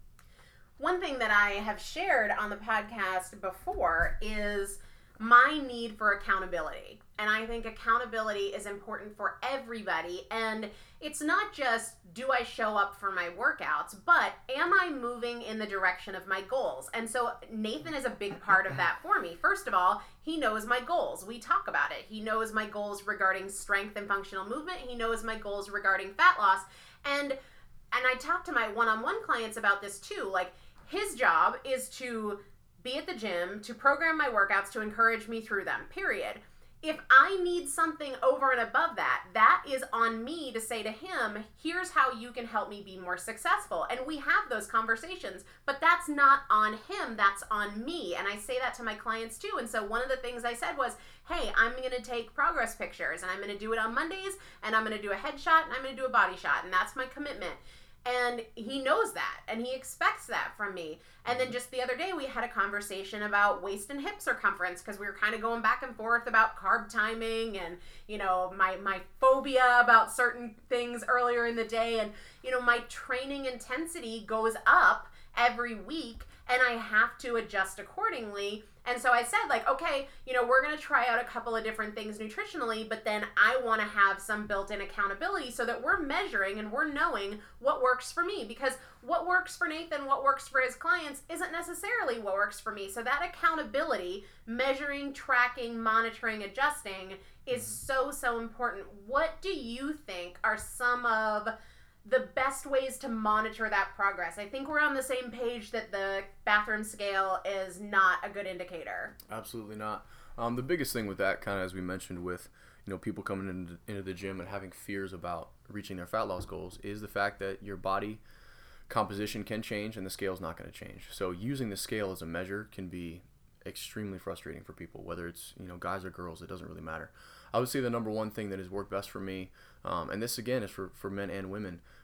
One thing that I have shared on the podcast before is my need for accountability. And I think accountability is important for everybody. And it's not just, do I show up for my workouts, but am I moving in the direction of my goals? And so Nathan is a big part of that for me. First of all, he knows my goals. We talk about it. He knows my goals regarding strength and functional movement. He knows my goals regarding fat loss. And and I talk to my one-on-one clients about this too. Like, his job is to be at the gym, to program my workouts, to encourage me through them, period. If I need something over and above that, that is on me to say to him, here's how you can help me be more successful. And we have those conversations, but that's not on him, that's on me. And I say that to my clients too. And so one of the things I said was, hey, I'm going to take progress pictures and I'm going to do it on Mondays and I'm going to do a headshot and I'm going to do a body shot. And that's my commitment. And he knows that, and he expects that from me. And then just the other day, we had a conversation about waist and hip circumference because we were kind of going back and forth about carb timing and, you know, my, my phobia about certain things earlier in the day. And, you know, my training intensity goes up every week, and I have to adjust accordingly. And so I said, like, okay, you know, we're going to try out a couple of different things nutritionally, but then I want to have some built-in accountability so that we're measuring and we're knowing what works for me. Because what works for Nathan, what works for his clients isn't necessarily what works for me. So that accountability, measuring, tracking, monitoring, adjusting is so, so important. What do you think are some of the best ways to monitor that progress? I think we're on the same page that the bathroom scale is not a good indicator. Absolutely not. Um, the biggest thing with that, kind of as we mentioned with, you know, people coming into, into the gym and having fears about reaching their fat loss goals, is the fact that your body composition can change and the scale's not going to change. So using the scale as a measure can be extremely frustrating for people, whether it's, you know, guys or girls, it doesn't really matter. I would say the number one thing that has worked best for me, um, and this again is for, for men and women,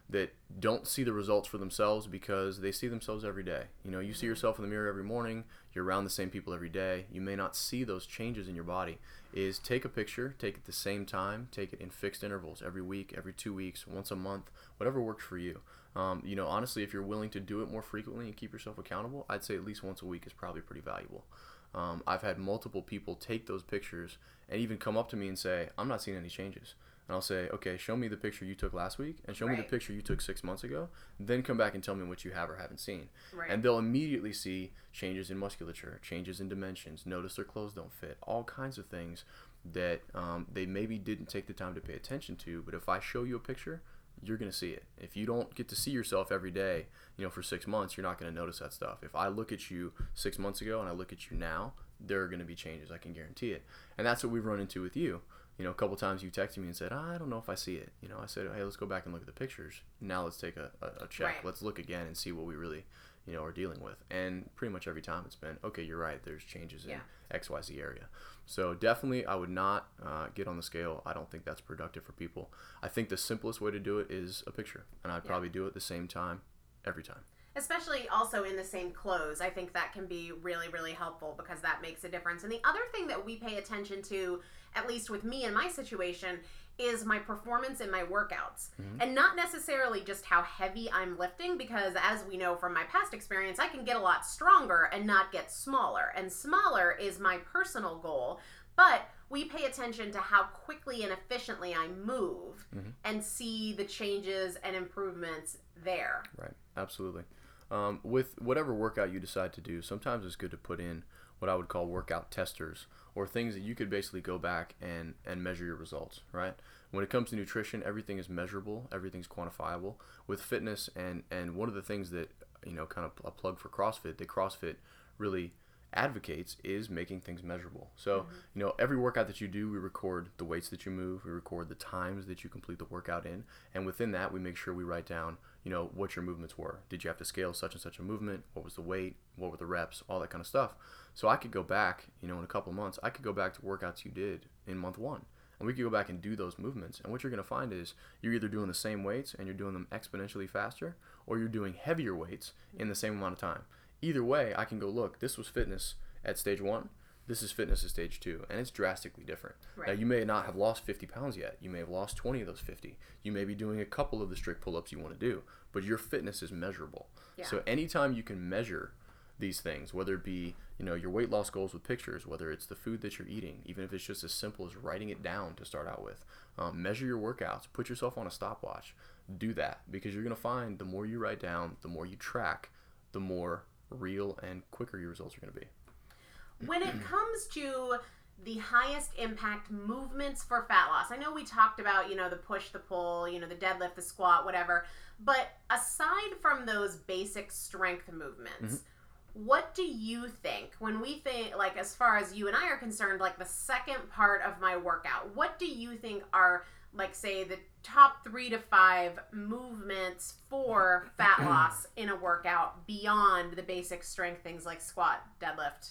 that don't see the results for themselves because they see themselves every day. You know, you see yourself in the mirror every morning, you're around the same people every day, you may not see those changes in your body. Is take a picture, take it at the same time, take it in fixed intervals, every week, every two weeks, once a month, whatever works for you. Um, you know, honestly, if you're willing to do it more frequently and keep yourself accountable, I'd say at least once a week is probably pretty valuable. Um, I've had multiple people take those pictures and even come up to me and say, I'm not seeing any changes. And I'll say, okay, show me the picture you took last week and show right. me the picture you took six months ago. Then come back and tell me what you have or haven't seen. Right. And they'll immediately see changes in musculature, changes in dimensions, notice their clothes don't fit, all kinds of things that um, they maybe didn't take the time to pay attention to. But if I show you a picture, you're going to see it. If you don't get to see yourself every day, you know, for six months, you're not going to notice that stuff. If I look at you six months ago and I look at you now, there are going to be changes. I can guarantee it. And that's what we've run into with you. You know, a couple times you texted me and said, I don't know if I see it. You know, I said, hey, let's go back and look at the pictures. Now let's take a, a, a check. Right. Let's look again and see what we really, you know, are dealing with. And pretty much every time it's been, okay, you're right. There's changes in yeah. X Y Z area. So definitely I would not uh, get on the scale. I don't think that's productive for people. I think the simplest way to do it is a picture. And I'd yeah. probably do it the same time every time. Especially also in the same clothes. I think that can be really, really helpful because that makes a difference. And the other thing that we pay attention to, at least with me in my situation, is my performance in my workouts. Mm-hmm. And not necessarily just how heavy I'm lifting, because as we know from my past experience, I can get a lot stronger and not get smaller. And smaller is my personal goal. But we pay attention to how quickly and efficiently I move mm-hmm. and see the changes and improvements there. Right. Absolutely. Um, with whatever workout you decide to do, sometimes it's good to put in what I would call workout testers, or things that you could basically go back and, and measure your results, right? When it comes to nutrition, everything is measurable, everything's quantifiable. With fitness, and, and one of the things that, you know, kind of a plug for CrossFit, that CrossFit really advocates is making things measurable. So, mm-hmm. you know, every workout that you do, we record the weights that you move, we record the times that you complete the workout in, and within that, we make sure we write down, you know, what your movements were. Did you have to scale such and such a movement? What was the weight? What were the reps? All that kind of stuff. So I could go back, you know, in a couple of months, I could go back to workouts you did in month one, and we could go back and do those movements. And what you're going to find is you're either doing the same weights and you're doing them exponentially faster, or you're doing heavier weights in the same amount of time. Either way, I can go, look, this was fitness at stage one, this is fitness at stage two, and it's drastically different. Right. Now, you may not have lost fifty pounds yet. You may have lost twenty of those fifty. You may be doing a couple of the strict pull-ups you want to do, but your fitness is measurable. Yeah. So anytime you can measure these things, whether it be, you know, your weight loss goals with pictures, whether it's the food that you're eating, even if it's just as simple as writing it down to start out with, um, measure your workouts, put yourself on a stopwatch, do that, because you're going to find the more you write down, the more you track, the more real and quicker your results are going to be. When it comes to the highest impact movements for fat loss, I know we talked about, you know, the push, the pull, you know, the deadlift, the squat, whatever, but aside from those basic strength movements, mm-hmm. what do you think, when we think, like, as far as you and I are concerned, like the second part of my workout, what do you think are, like, say, the top three to five movements for fat loss in a workout beyond the basic strength things like squat, deadlift?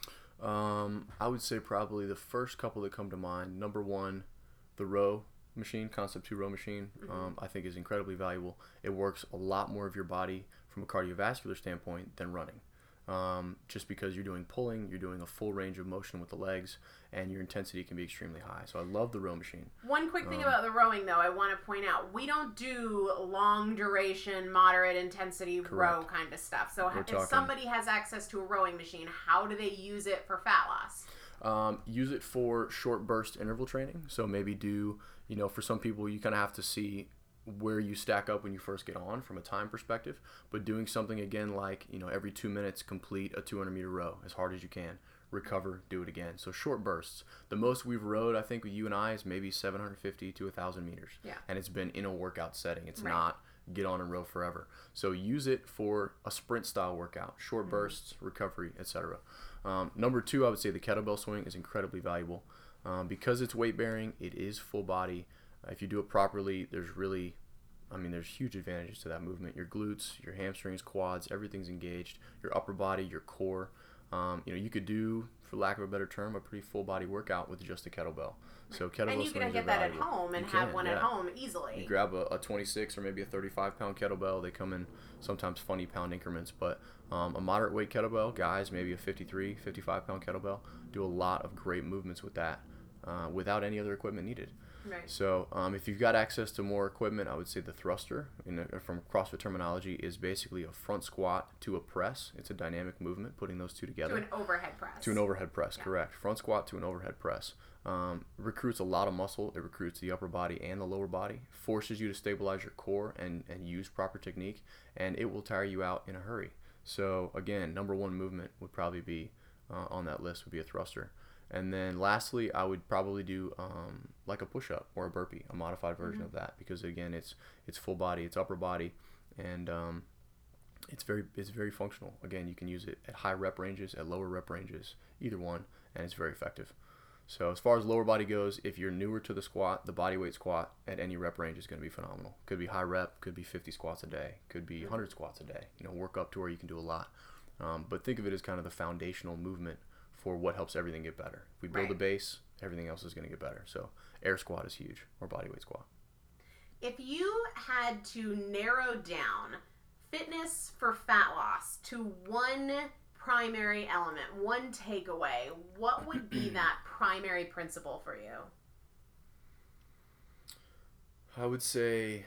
Um, I would say probably the first couple that come to mind. Number one, the row machine, Concept two row machine, mm-hmm. um, I think is incredibly valuable. It works a lot more of your body from a cardiovascular standpoint than running. Um, just because you're doing pulling, you're doing a full range of motion with the legs, and your intensity can be extremely high. So I love the row machine. One quick thing um, about the rowing, though, I want to point out, we don't do long duration, moderate intensity correct. row kind of stuff. So We're if talking, somebody has access to a rowing machine, how do they use it for fat loss? Um, use it for short burst interval training. So maybe do, you know, for some people, you kind of have to see where you stack up when you first get on from a time perspective, but doing something again like, you know, every two minutes complete a two hundred meter row as hard as you can, recover, do it again. So short bursts. The most we've rowed, I think, with you and I is maybe seven hundred fifty to one thousand meters. Yeah. And it's been in a workout setting. It's right. not get on and row forever. So use it for a sprint style workout, short mm-hmm. bursts, recovery, et cetera. Um, number two, I would say the kettlebell swing is incredibly valuable. Um, because it's weight bearing, it is full body. If you do it properly, there's really, I mean, there's huge advantages to that movement. Your glutes, your hamstrings, quads, everything's engaged. Your upper body, your core. um, you know, you could do, for lack of a better term, a pretty full body workout with just a kettlebell. So kettlebell and you swings can get are that valuable. at home and you have can, one yeah. at home easily. You grab a, a twenty-six or maybe a thirty-five pound kettlebell. They come in sometimes funny pound increments, but um, a moderate weight kettlebell, guys, maybe a fifty-three, fifty-five pound kettlebell, do a lot of great movements with that uh, without any other equipment needed. Right. So um, if you've got access to more equipment, I would say the thruster, in a, from CrossFit terminology, is basically a front squat to a press. It's a dynamic movement, putting those two together. To an overhead press. To an overhead press, yeah. correct. Front squat to an overhead press. Um, recruits a lot of muscle. It recruits the upper body and the lower body. Forces you to stabilize your core and, and use proper technique, and it will tire you out in a hurry. So again, number one movement would probably be uh, on that list would be a thruster. And then lastly, I would probably do um, like a push-up or a burpee, a modified version mm-hmm. of that, because again, it's it's full body, it's upper body, and um, it's very it's very functional. Again, you can use it at high rep ranges, at lower rep ranges, either one, and it's very effective. So as far as lower body goes, if you're newer to the squat, the body weight squat at any rep range is going to be phenomenal. Could be high rep, could be fifty squats a day, could be one hundred squats a day. You know, work up to where you can do a lot. Um, but think of it as kind of the foundational movement for what helps everything get better. If we build right. a base, everything else is going to get better. So air squat is huge, or body weight squat. If you had to narrow down fitness for fat loss to one primary element, one takeaway, what would be that primary principle for you? I would say,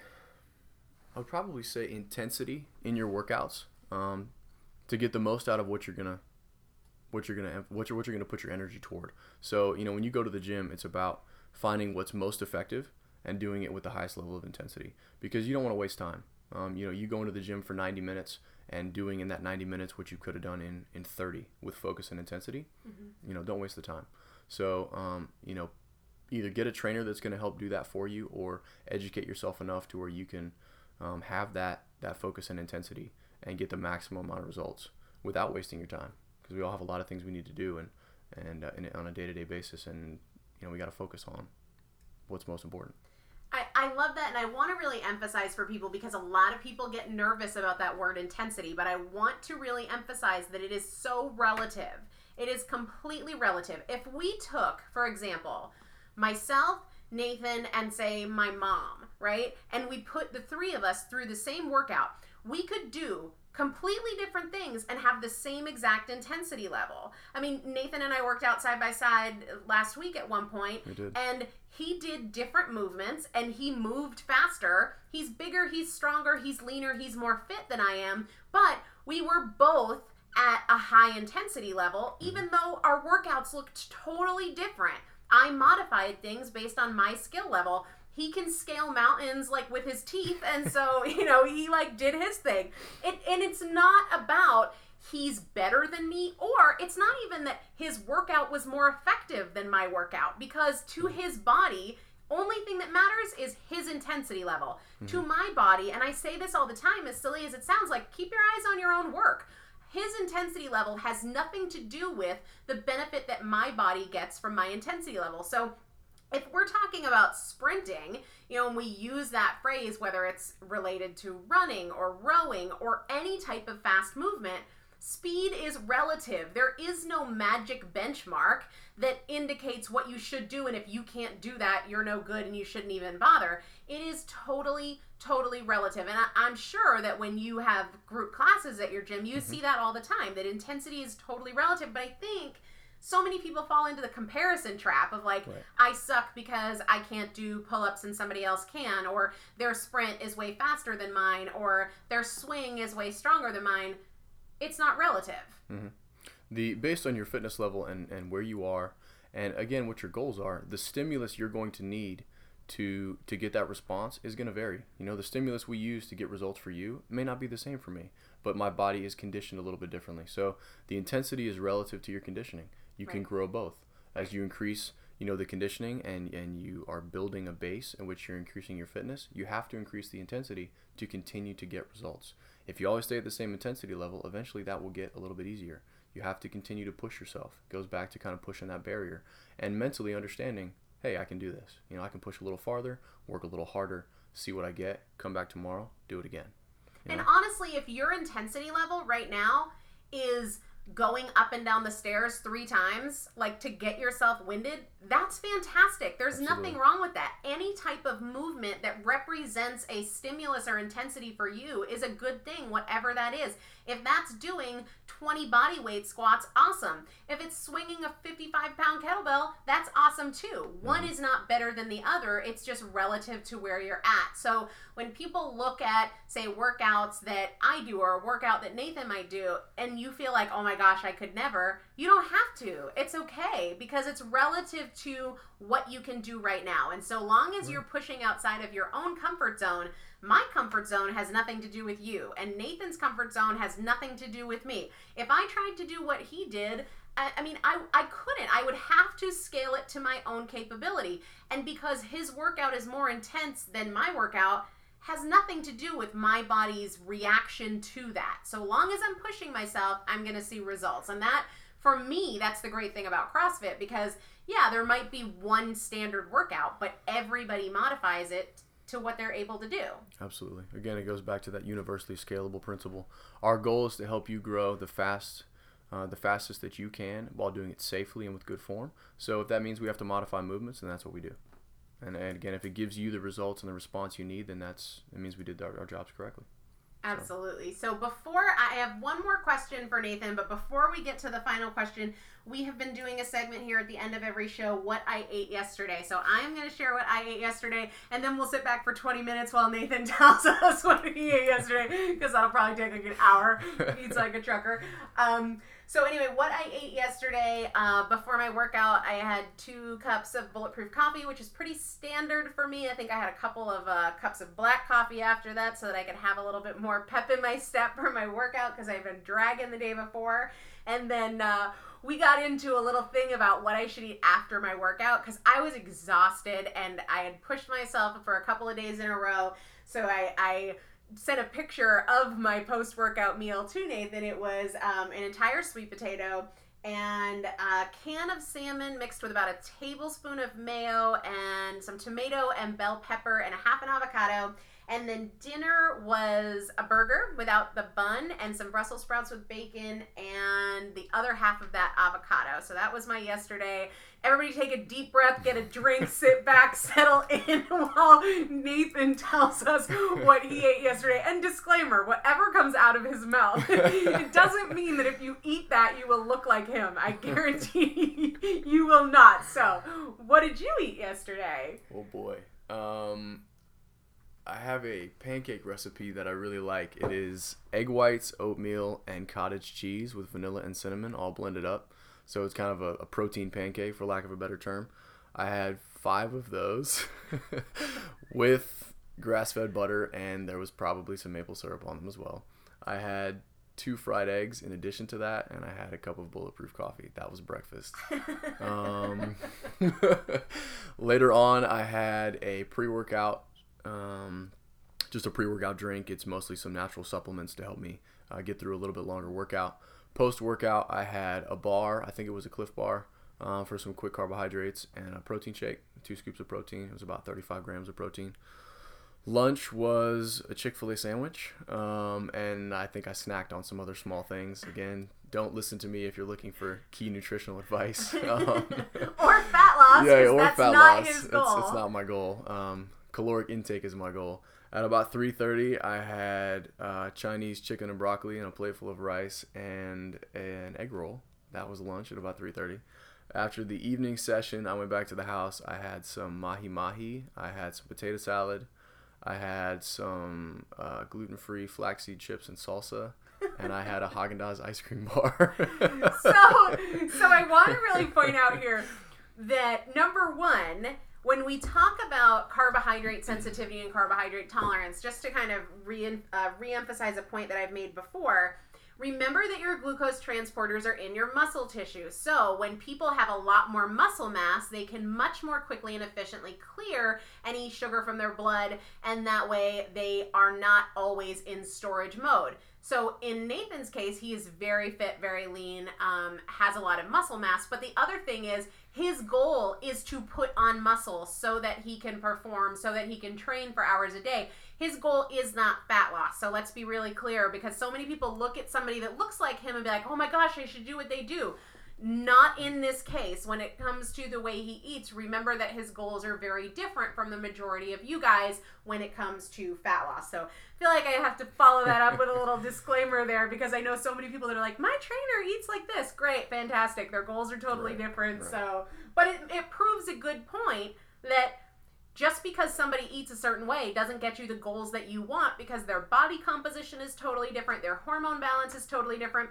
I would probably say intensity in your workouts, um, to get the most out of what you're gonna what you're gonna what you're what you're gonna put your energy toward. So you know, when you go to the gym, it's about finding what's most effective and doing it with the highest level of intensity, because you don't want to waste time. Um, you know, you go into the gym for ninety minutes and doing in that ninety minutes what you could have done in in thirty with focus and intensity. Mm-hmm. You know, don't waste the time. So um, you know, either get a trainer that's going to help do that for you, or educate yourself enough to where you can um, have that that focus and intensity and get the maximum amount of results without wasting your time. Because we all have a lot of things we need to do and and, uh, and on a day-to-day basis, and you know, we got to focus on what's most important. I, I love that, and I want to really emphasize for people, because a lot of people get nervous about that word intensity, but I want to really emphasize that it is so relative. It is completely relative. If we took, for example, myself, Nathan, and say my mom, right, and we put the three of us through the same workout, we could do completely different things and have the same exact intensity level. I mean, Nathan and I worked out side by side last week at one point, We did. and he did different movements and he moved faster. He's bigger, he's stronger, he's leaner, he's more fit than I am, but we were both at a high intensity level, even though our workouts looked totally different. I modified things based on my skill level. He can scale mountains like with his teeth, and so, you know, he like did his thing. It, and it's not about he's better than me, or it's not even that his workout was more effective than my workout, because to his body, only thing that matters is his intensity level. Mm-hmm. To my body, and I say this all the time, as silly as it sounds, like, keep your eyes on your own work. His intensity level has nothing to do with the benefit that my body gets from my intensity level. So if we're talking about sprinting, you know, and we use that phrase, whether it's related to running or rowing or any type of fast movement, speed is relative. There is no magic benchmark that indicates what you should do, and if you can't do that, you're no good and you shouldn't even bother. It is totally, totally relative. And I, I'm sure that when you have group classes at your gym, you mm-hmm. see that all the time, that intensity is totally relative. But I think so many people fall into the comparison trap of like, right. I suck because I can't do pull-ups and somebody else can, or their sprint is way faster than mine, or their swing is way stronger than mine. It's not relative. Mm-hmm. The based on your fitness level and, and where you are, and again, what your goals are, the stimulus you're going to need to to get that response is going to vary. You know, the stimulus we use to get results for you may not be the same for me, but my body is conditioned a little bit differently. So the intensity is relative to your conditioning. You right. can grow both. As you increase, you know, the conditioning and, and you are building a base in which you're increasing your fitness, you have to increase the intensity to continue to get results. If you always stay at the same intensity level, eventually that will get a little bit easier. You have to continue to push yourself. It goes back to kind of pushing that barrier and mentally understanding, hey, I can do this. You know, I can push a little farther, work a little harder, see what I get, come back tomorrow, do it again. You and know? honestly, if your intensity level right now is going up and down the stairs three times, like to get yourself winded, that's fantastic. There's Absolutely. nothing wrong with that. Any type of movement that represents a stimulus or intensity for you is a good thing, whatever that is. If that's doing twenty body weight squats, awesome. If it's swinging a fifty-five pound kettlebell, that's awesome too. One Mm-hmm. is not better than the other. It's just relative to where you're at. So when people look at, say, workouts that I do or a workout that Nathan might do, and you feel like, oh my gosh, I could never, you don't have to. It's okay, because it's relative to what you can do right now. And so long as you're pushing outside of your own comfort zone, my comfort zone has nothing to do with you, and Nathan's comfort zone has nothing to do with me. If I tried to do what he did, I, I mean, I, I couldn't. I would have to scale it to my own capability. And because his workout is more intense than my workout, has nothing to do with my body's reaction to that. So long as I'm pushing myself, I'm going to see results. And that, for me, that's the great thing about CrossFit, because yeah, there might be one standard workout, but everybody modifies it to what they're able to do. Absolutely. Again, it goes back to that universally scalable principle. Our goal is to help you grow the fast, uh, the fastest that you can while doing it safely and with good form. So if that means we have to modify movements, then that's what we do. And, and again, if it gives you the results and the response you need, then that's it means we did our, our jobs correctly. Absolutely. So before, I have one more question for Nathan, but before we get to the final question, we have been doing a segment here at the end of every show, What I Ate Yesterday. So I'm going to share what I ate yesterday, and then we'll sit back for twenty minutes while Nathan tells us what he ate yesterday, because that'll probably take like an hour. He eats like a trucker. Um, so anyway, what I ate yesterday, uh, before my workout, I had two cups of bulletproof coffee, which is pretty standard for me. I think I had a couple of uh, cups of black coffee after that so that I could have a little bit more pep in my step for my workout, because I've been dragging the day before. And then uh, we got into a little thing about what I should eat after my workout, because I was exhausted and I had pushed myself for a couple of days in a row. So I... I sent a picture of my post-workout meal to Nathan. It was um, an entire sweet potato and a can of salmon mixed with about a tablespoon of mayo and some tomato and bell pepper and a half an avocado. And then dinner was a burger without the bun and some Brussels sprouts with bacon and the other half of that avocado. So that was my yesterday. Everybody take a deep breath, get a drink, sit back, settle in while Nathan tells us what he ate yesterday. And disclaimer, whatever comes out of his mouth, it doesn't mean that if you eat that, you will look like him. I guarantee you will not. So what did you eat yesterday? Oh boy. Um... I have a pancake recipe that I really like. It is egg whites, oatmeal, and cottage cheese with vanilla and cinnamon all blended up. So it's kind of a, a protein pancake, for lack of a better term. I had five of those with grass-fed butter, and there was probably some maple syrup on them as well. I had two fried eggs in addition to that, and I had a cup of bulletproof coffee. That was breakfast. um, later on, I had a pre-workout Um, just a pre-workout drink. It's mostly some natural supplements to help me uh, get through a little bit longer workout. Post-workout, I had a bar. I think it was a Cliff Bar uh, for some quick carbohydrates and a protein shake, two scoops of protein. It was about thirty-five grams of protein. Lunch was a Chick-fil-A sandwich, um, and I think I snacked on some other small things. Again, don't listen to me if you're looking for key nutritional advice. Um, or fat loss, yeah, or that's fat not loss. his goal. It's, it's not my goal. Um, caloric intake is my goal. At about three thirty, I had uh, Chinese chicken and broccoli and a plate full of rice and an egg roll. That was lunch at about three thirty. After the evening session, I went back to the house. I had some mahi-mahi. I had some potato salad. I had some uh, gluten-free flaxseed chips and salsa. And I had a Haagen-Dazs ice cream bar. so, so I want to really point out here that, number one, when we talk about carbohydrate sensitivity and carbohydrate tolerance, just to kind of re- uh, re-emphasize a point that I've made before, remember that your glucose transporters are in your muscle tissue. So when people have a lot more muscle mass, they can much more quickly and efficiently clear any sugar from their blood, and that way they are not always in storage mode. So in Nathan's case, he is very fit, very lean, um, has a lot of muscle mass. But the other thing is, his goal is to put on muscle so that he can perform, so that he can train for hours a day. his goal is not fat loss. So let's be really clear, because so many people look at somebody that looks like him and be like, oh my gosh, I should do what they do. Not in this case. When it comes to the way he eats, remember that his goals are very different from the majority of you guys when it comes to fat loss. So I feel like I have to follow that up with a little disclaimer there, because I know so many people that are like, my trainer eats like this. Great, fantastic. Their goals are totally right, different. Right. So, but it, it proves a good point that just because somebody eats a certain way doesn't get you the goals that you want, because their body composition is totally different. Their hormone balance is totally different.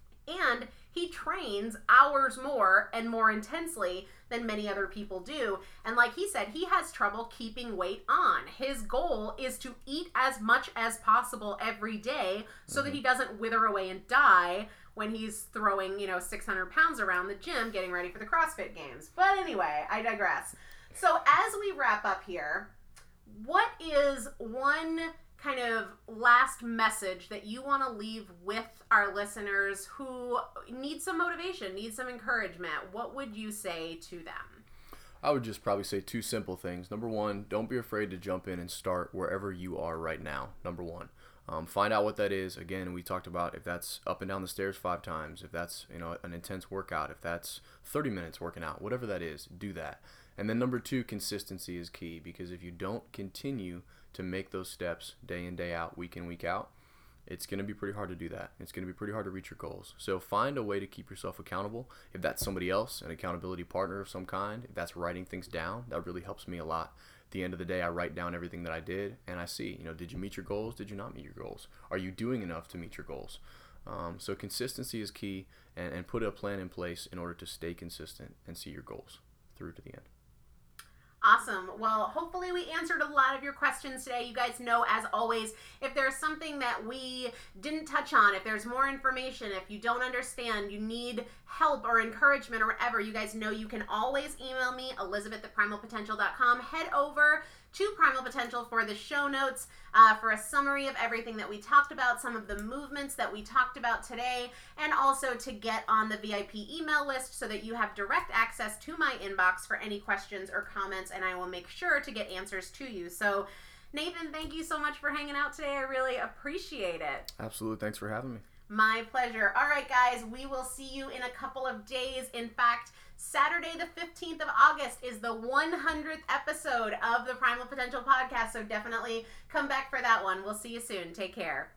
And he trains hours more and more intensely than many other people do. And like he said, he has trouble keeping weight on. His goal is to eat as much as possible every day so mm-hmm. that he doesn't wither away and die when he's throwing, you know, six hundred pounds around the gym getting ready for the CrossFit Games. But anyway, I digress. So as we wrap up here, what is one kind of last message that you want to leave with our listeners who need some motivation, need some encouragement? What would you say to them? I would just probably say two simple things. Number one, don't be afraid to jump in and start wherever you are right now. Number one, um, find out what that is. Again, we talked about if that's up and down the stairs five times, if that's, you know, an intense workout, if that's thirty minutes working out, whatever that is, do that. And then number two, consistency is key, because if you don't continue to make those steps day in, day out, week in, week out, it's going to be pretty hard to do that. It's going to be pretty hard to reach your goals. So find a way to keep yourself accountable. If that's somebody else, an accountability partner of some kind, if that's writing things down, that really helps me a lot. At the end of the day, I write down everything that I did, and I see, you know, did you meet your goals? Did you not meet your goals? Are you doing enough to meet your goals? Um, so consistency is key, and, and put a plan in place in order to stay consistent and see your goals through to the end. Awesome. Well, hopefully we answered a lot of your questions today. You guys know, as always, if there's something that we didn't touch on, if there's more information, if you don't understand, you need help or encouragement or whatever, you guys know you can always email me, elizabeth at primal potential dot com. Head over to Primal Potential for the show notes, uh, for a summary of everything that we talked about, some of the movements that we talked about today, and also to get on the V I P email list so that you have direct access to my inbox for any questions or comments, and I will make sure to get answers to you. So, Nathan, thank you so much for hanging out today. I really appreciate it. Absolutely. Thanks for having me. My pleasure. All right, guys, we will see you in a couple of days. In fact, Saturday the fifteenth of August is the one hundredth episode of the Primal Potential podcast, so definitely come back for that one. We'll see you soon. Take care.